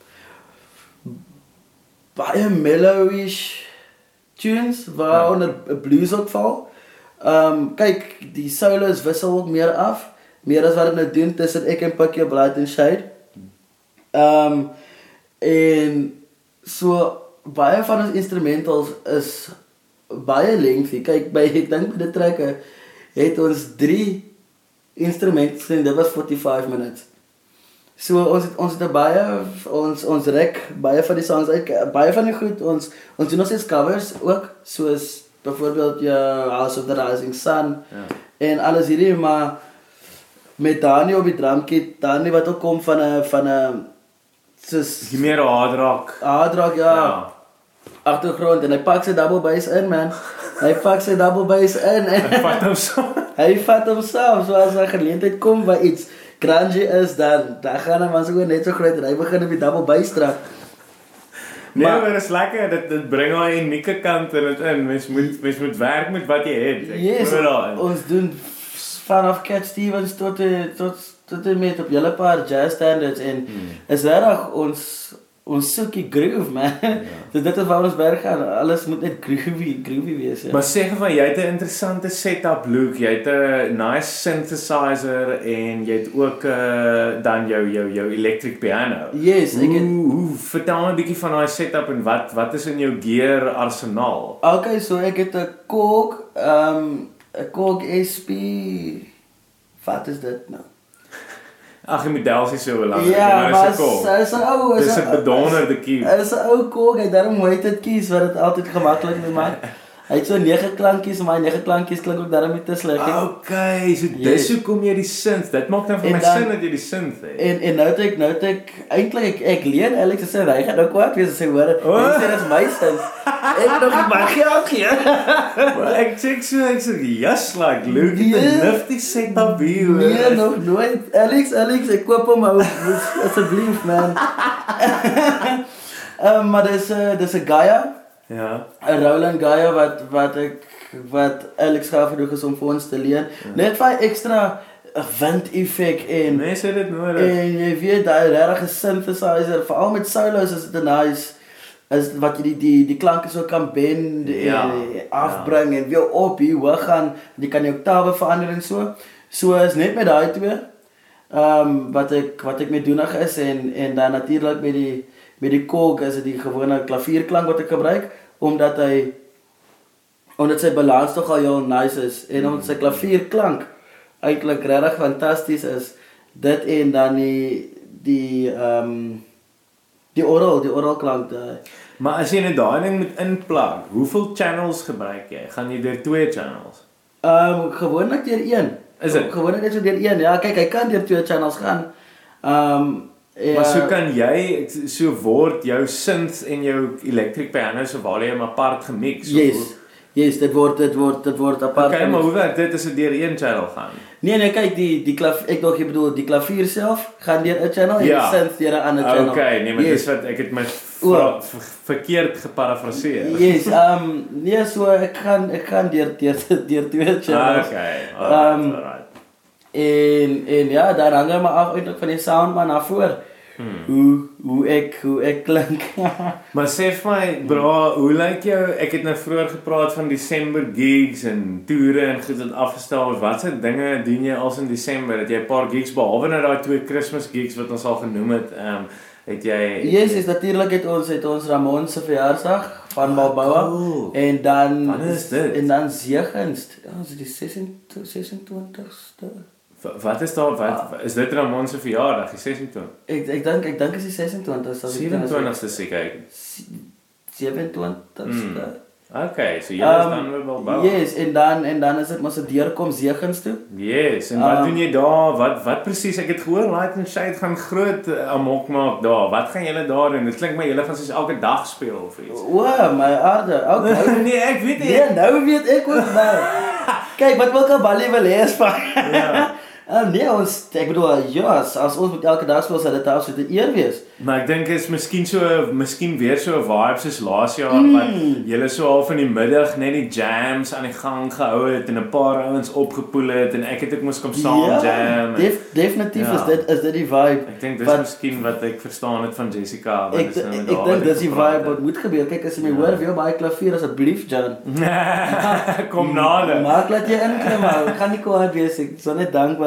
baie mellowish tunes waar onder ja. blues ook val. Ehm um, kyk, die solos wissel ook meer af, meer as wat dit nou doen tussen ek en Pikkie op Light and Shade. Ehm um, en so baie van ons instrumentals is baie lengthy. Kyk, by ek dink by die trekke het ons drie instruments en dit was forty-five minutes. So ons het ons het 'n baie ons ons rek baie van die songs uit baie van die goed ons ons doen ons steeds covers ook soos byvoorbeeld ja House of the Rising Sun ja. En alles hierdie maar met Dani op die drumkit, Dani wat ook kom van 'n van 'n soos die meer hard rock. Hard rock ja. ja. Agtergrond en hy pak sy double bass in man. Hy pak sy double bass in en hy vat homself. Hy vat homself so as 'n geleentheid kom by iets grungy is dan dan gaan hy maar so net so groot en hy begin op die double bass trap. Nee, maar dit is lekker. Dit dit bring al 'n unieke kant in dit in. Mens moet mens moet werk met wat jy het. Ek yes, ons doen vanaf Cat Stevens tot tot tot met op julle paar jazz standards en hmm. is regtig ons ons soek die groove man. Ja. So dit is waar ons werk gaan. Alles moet net groovy groovy wees. Ja. Maar sê van jy het 'n interessante setup look. Jy het 'n nice synthesizer en jy het ook uh, dan jou jou jou electric piano. Yes, hoe, ek het hoe vertel my 'n bietjie van daai setup en wat wat is in jou gear arsenaal? Okay, so ek het 'n Korg, ehm um, 'n Korg S P. Wat is dit nou? Ag, die model is so lank. Ja, maar dit is 'n ou, is 'n bedonderde kies. Dit is 'n ou Korg, hy daarom moet dit kies wat dit altyd gemaklik maak. Hy het so nege klankies, maar nege klankies klink ook daarom nie te sleg nie. Okay, so dis yes. Hoekom jy die synth. Dit maak dan vir en my dan, sin dat jy die synth het. En en nou het ek nou het ek eintlik ek, ek leen Alex sê hy gaan nou kwaad wees as hy hoor. Oh. Hy sê dis my synth. Ek het nog nie baie geld gee. Well, ek sê so ek sê yes like look at the nifty setup hier. Nee, nog nooit. Alex, Alex, ek koop hom ou asseblief man. Ehm um, maar dis 'n dis 'n Gaia. Ja. 'n Roland Gaia wat wat ek wat Alex gou genoeg is om vir ons te leen. Ja. Net vir ekstra wind effek en mense het dit nodig. En jy weet daai regte synthesizer, veral met solos is dit nice. Is wat jy die die die klanke so kan bend ja. en afbring ja. en weer op hier hoog gaan. Jy kan die oktawe verander en so. So is net met daai twee. Ehm um, wat ek wat ek mee doenig is en en dan natuurlik met die met die Korg is dit die gewone klavierklank wat ek gebruik omdat hy omdat sy balans tog al heel nice is en omdat sy klavierklank eintlik regtig fantasties is. Dit en dan die die ehm um, die oral, die oral klank daai. Maar as jy net daai ding moet inplug, hoeveel channels gebruik jy? Gaan jy deur twee channels? Ehm um, gewoonlik deur een. Is dit? Gewoonlik net so deur een. Ja, kyk, hy kan deur twee channels gaan. Ehm um, ja. Maar so kan jy so word jou synth en jou electric piano so volume apart gemix. Yes. Yes, dit word dit word dit word apart. Okay, maar hoe werk dit as dit deur een channel gaan? Nee nee, kyk die die klav ek dink jy bedoel die klavier self gaan deur 'n channel ja. en die synth deur 'n ander channel. Okay, nee, maar yes. dis wat ek het my ver, ver, verkeerd geparafraseer. Yes, ehm um, nee, so ek gaan ek gaan deur deur deur twee channels. Okay. Alright. Um, alright. En en ja, daar hang hy maar af eintlik van die sound maar na voor. Hmm. Hoe hoe ek hoe ek klink. Maar sê vir my, bra, hoe lyk jou? Ek het nou vroeër gepraat van Desember gigs en toere en goed wat afgestel is. Watse dinge doen jy als in Desember? Het jy 'n paar gigs behalwe nou daai twee Kersfees gigs wat ons al genoem het? Ehm um, het jy Yes, is natuurlik het ons het ons Ramon se verjaarsdag van Balboa oh, en dan wat is dit? En dan Seegunst. Ja, ons het die sesentwintigste. Wat is daar wat is dit Ramon se verjaardag, die sesentwintig? Ek ek dink ek dink is die sesentwintigste. sewentwintigste seker. sewentwintigste. Mm. Okay, so jy is um, dan weer Balboa. Yes, en dan en dan is dit mos 'n deurkom Seegunst toe. Yes, en wat um, doen jy daar? Wat wat presies? Ek het gehoor Light and Shade gaan groot uh, amok maak daar. Wat gaan julle daar doen? Dit klink my julle gaan soos elke dag speel of iets. O, my aarde. Okay. Nee, ek weet nie. Nee, nou weet ek ook nou. Kyk, wat wil Kabali wil hê is van. Ja. Um, nee, ons, ek bedoel, ja, as ons met elke dag speel, sal dit daar so 'n eer wees. Maar ek dink is miskien so, miskien weer so 'n vibe soos laas jaar, mm. wat julle so half in die middag net die jams aan die gang gehou het en 'n paar ouens opgepoel het en ek het ook mos kom saam ja, jam. En, def, definitief ja. is dit is dit die vibe. Ek dink dis wat, miskien wat ek verstaan het van Jessica, wat ek, is nou ek, daar. Ek dink dis die vibe wat moet gebeur. Kyk as jy my ja. hoor, vir jou baie klavier asseblief, Jan. Kom nader. Maak laat jy inklim, maar ek gaan nie kwaad wees. Ek is net dankbaar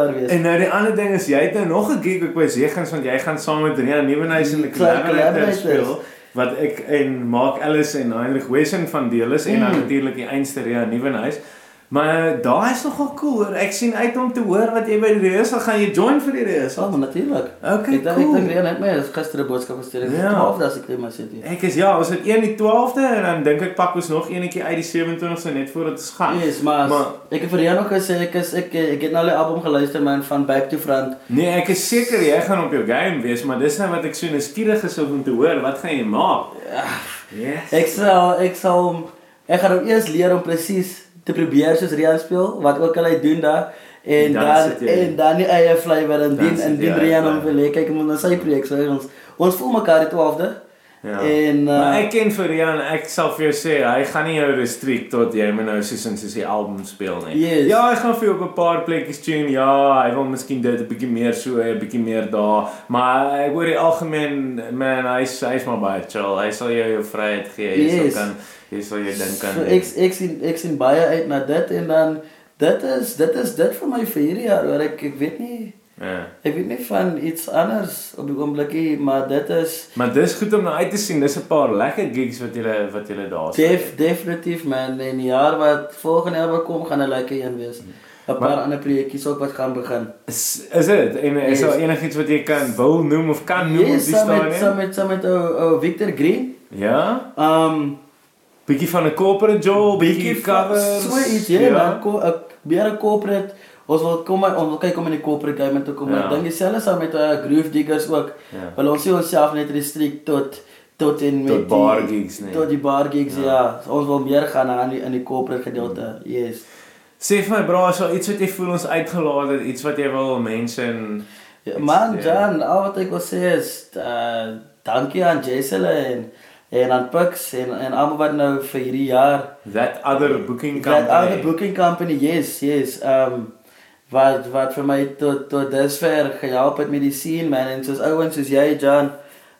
daar wees. En nou die ander ding is, jy het nou nog 'n gig ook by Zegens, want jy gaan saam met Rian Nieuwenhuis in die Collaborators speel, wat ek en Mark Ellis en Heinrich Wessing van deel is, mm. en dan natuurlik die einste Rian Nieuwenhuis. Maar daar is nogal cool, hoor. Ek sien uit om te hoor wat jy by die rehearsal gaan jy join vir die rehearsal. Ja, maar natuurlik. Okay, ek cool. Ek dink Rian het my gister 'n boodskap gestuur. Ek ja. twaalfde as ek dit maar sê. Ek is ja, ons het een die twaalfde en dan dink ek pak ons nog eenetjie uit die sewentwintigste net voordat ons gaan. Yes, maar, maar ek het vir Rian ook gesê ek is ek ek het nou al die album geluister man van Back to Front. Nee, ek is seker jy gaan op jou game wees, maar dis nou wat ek so nuuskierig is om te hoor. Wat gaan jy maak? Ja. Yes. Ek sal ek sal ek gaan nou eers leer om presies te probeer soos Rian speel, wat ook al hy doen daar, en dan, dan en dan die eie flavor, en dien, en dien Rian om vir leek, kyk, ek moet na sy projek, so ons, ons voel mekaar die twaalfde, ja. en, uh, maar ek ken vir Rian, ek sal vir jou sê, hy gaan nie jou restrict tot jy moet nou soos in soos die album speel nie. Yes. Ja, hy gaan vir jou op 'n paar plekkies tune, ja, hy wil miskien dit 'n bietjie meer so, 'n bietjie meer daar, maar ek hoor die algemeen, man, hy's hy's maar baie chill, hy sal jou jou vryheid gee, jy yes. sal kan jy sal jy dink kan. So ek ek sien ek sien baie uit na dit, en dan dit is dit is dit vir my vir hierdie jaar, hoor, ek ek weet nie. Ja. Ek weet nie van iets anders op die oomblikie, maar dit is Maar dis goed om na uit te sien. Dis 'n paar lekker gigs wat julle wat julle daar sien. Def, definitief man, en die jaar wat volgende jaar wat kom gaan 'n lekker een wees. 'n Paar ander projekkies ook wat gaan begin. Is is dit? En is yes. daar enigiets wat jy kan wil noem of kan noem yes, op die stadium? Saam met saam met ou ou Victor Green. Ja. Um bietjie van 'n corporate job, bietjie covers. So iets, ja, ja. Man, ko, ek meer 'n corporate. Ons wil kom ons wil kyk om in die corporate game te kom. Ja. Ek dink dieselfde saam met uh, Groove Diggers ook. Ja. Wil ons sien onsself net restrict tot tot in met tot bar gigs die, nee. Tot die bar gigs, ja. ja. Ons wil meer gaan aan die in die corporate gedeelte. Mm. Yes. Sê vir my bro, is daar iets wat jy voel ons uitgelaat het, iets wat jy wil mense en ja, man, Jan, al wat ek wil sê is uh, dankie aan Jeselle en en aan Pix en en almal wat nou vir hierdie jaar that other booking company. That other booking company, yes, yes. Um wat wat vir my tot tot dusver gehelp het met die scene man, en soos ouens soos jy Jan,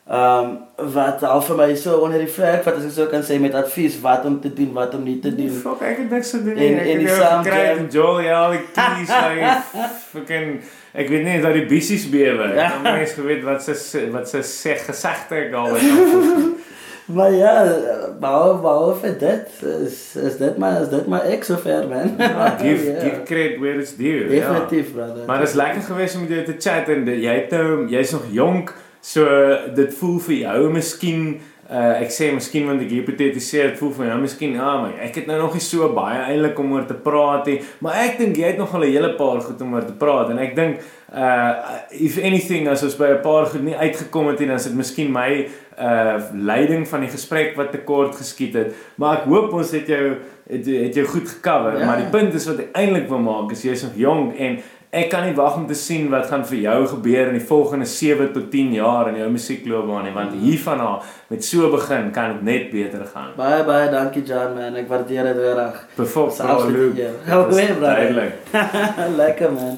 um wat al vir my so onder die vlek wat as ek so kan sê met advies wat om te doen, wat om nie te doen. Fuck, ek het niks gedoen nie. En, ek en die het gekry en Joel ja, al die keys like fucking ek weet nie dat die bissies bewe. Ja. Dan mens geweet wat se wat se sê gesegde ek al het. Maar ja, behalve, behalve dit, is, is dit maar, is dit maar ek so ver, man. Ja, give, yeah. give credit where it's due. Definitief, ja. brother. Maar het is lekker geweest om met jou te chat, en jy het nou, jy is nog jonk, so dit voel vir jou miskien, uh, ek sê miskien want ek hypothetiseer, het voel vir jou miskien, ja, maar ek het nou nog nie so baie eintlik om oor te praat nie, maar ek dink jy het nog al 'n hele paar goed om oor te praat, en ek dink, uh, if anything, as ons by 'n paar goed nie uitgekom het, en as dit miskien my uh leiding van die gesprek wat tekort geskiet het, maar ek hoop ons het jou het, het jou goed gecover, ja. Maar die punt is wat ek eintlik wil maak is jy is nog jong en ek kan nie wag om te sien wat gaan vir jou gebeur in die volgende sewe tot tien jaar in jou musiekloopbaan nie, want hiervan af met so begin kan dit net beter gaan. Baie baie dankie Jan man, ek waardeer dit reg. Perfek, bro Luke. Duidelik. Lekker man.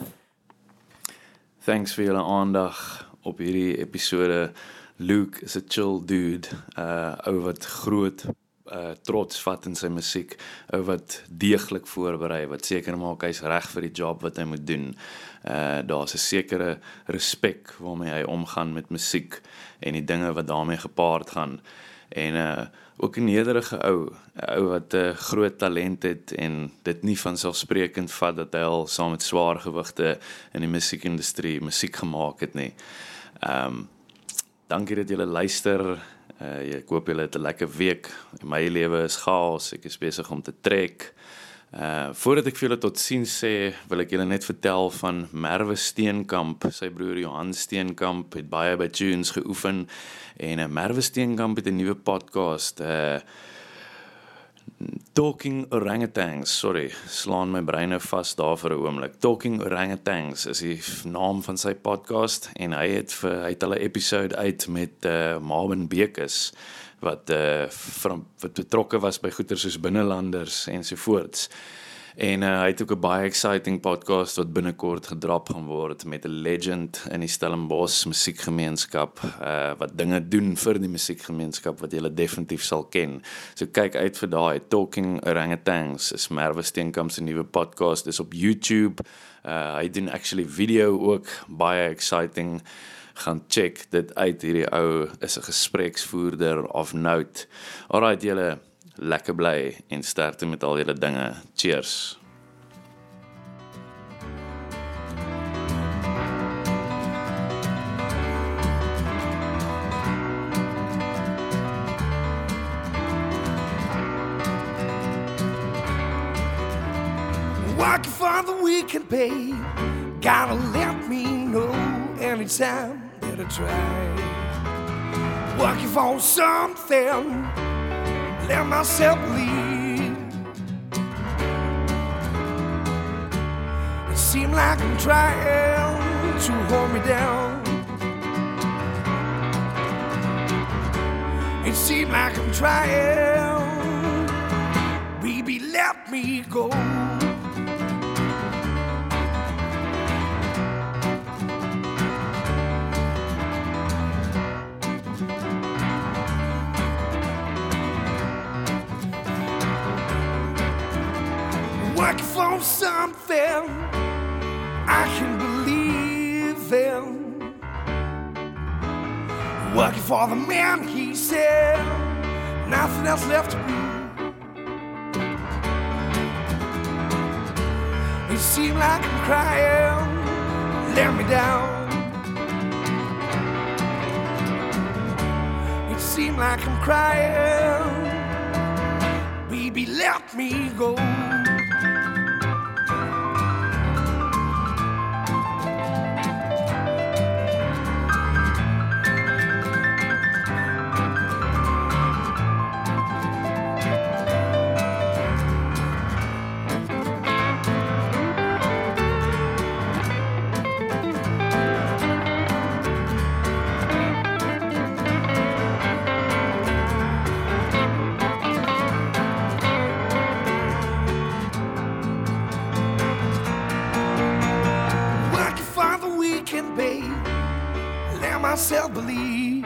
Thanks vir julle aandag op hierdie episode. Luke is 'n chill dude, uh ou wat groot uh trots vat in sy musiek, ou wat deeglik voorberei, wat seker maak hy's reg vir die job wat hy moet doen. Uh daar's 'n sekere respek waarmee hy omgaan met musiek en die dinge wat daarmee gepaard gaan. En uh ook 'n nederige ou, 'n ou wat 'n uh, groot talent het en dit nie vanselfsprekend vat dat hy al saam met swaar gewigte in die musiekindustrie musiek gemaak het nie. Um Dankie dat julle luister. Uh, ek hoop julle het 'n lekker week. My lewe is chaos. Ek is besig om te trek. Uh, voordat ek vir julle tot sien sê, wil ek julle net vertel van Merwe Steenkamp. Sy broer Johan Steenkamp het baie by Tunes geoefen. En uh, Merwe Steenkamp het 'n nuwe podcast. Uh, Talking Orangutans, sorry, slaan my brein nou vas daar vir 'n oomblik. Talking Orangutans is die naam van sy podcast en hy het vir hy het hulle episode uit met uh, Marvin Bekus wat uh, van, wat betrokke was by goeie soos binnelanders ensovoorts. En uh, hy het ook 'n baie exciting podcast wat binnekort gedrop gaan word met 'n legend in die Stellenbosch musiekgemeenskap uh, wat dinge doen vir die musiekgemeenskap wat jy definitief sal ken. So kyk uit vir daai Talking Orangutans is Merwe Steenkamp se nuwe podcast, is op YouTube. Uh, hy doen actually video ook, baie exciting. Gaan check dit uit, hierdie ou is 'n gespreksvoerder of note. Alright julle, lekker bly en sterkte met al julle dinge. Cheers. Working for the weekend pay, gotta let me know anytime that I try. Working for something, let myself believe. It seems like I'm trying to hold me down. It seems like I'm trying, baby, let me go. Working for something I can believe in. Working for the man he said, nothing else left to be. It seems like I'm crying, let me down. It seems like I'm crying, baby, let me go. Myself believe,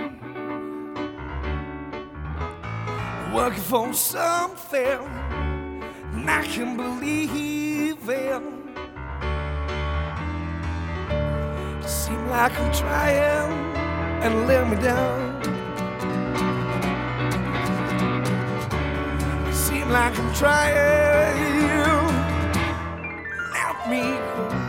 working for something and I can believe in. It seems like I'm trying and let me down. It seems like I'm trying, let me go.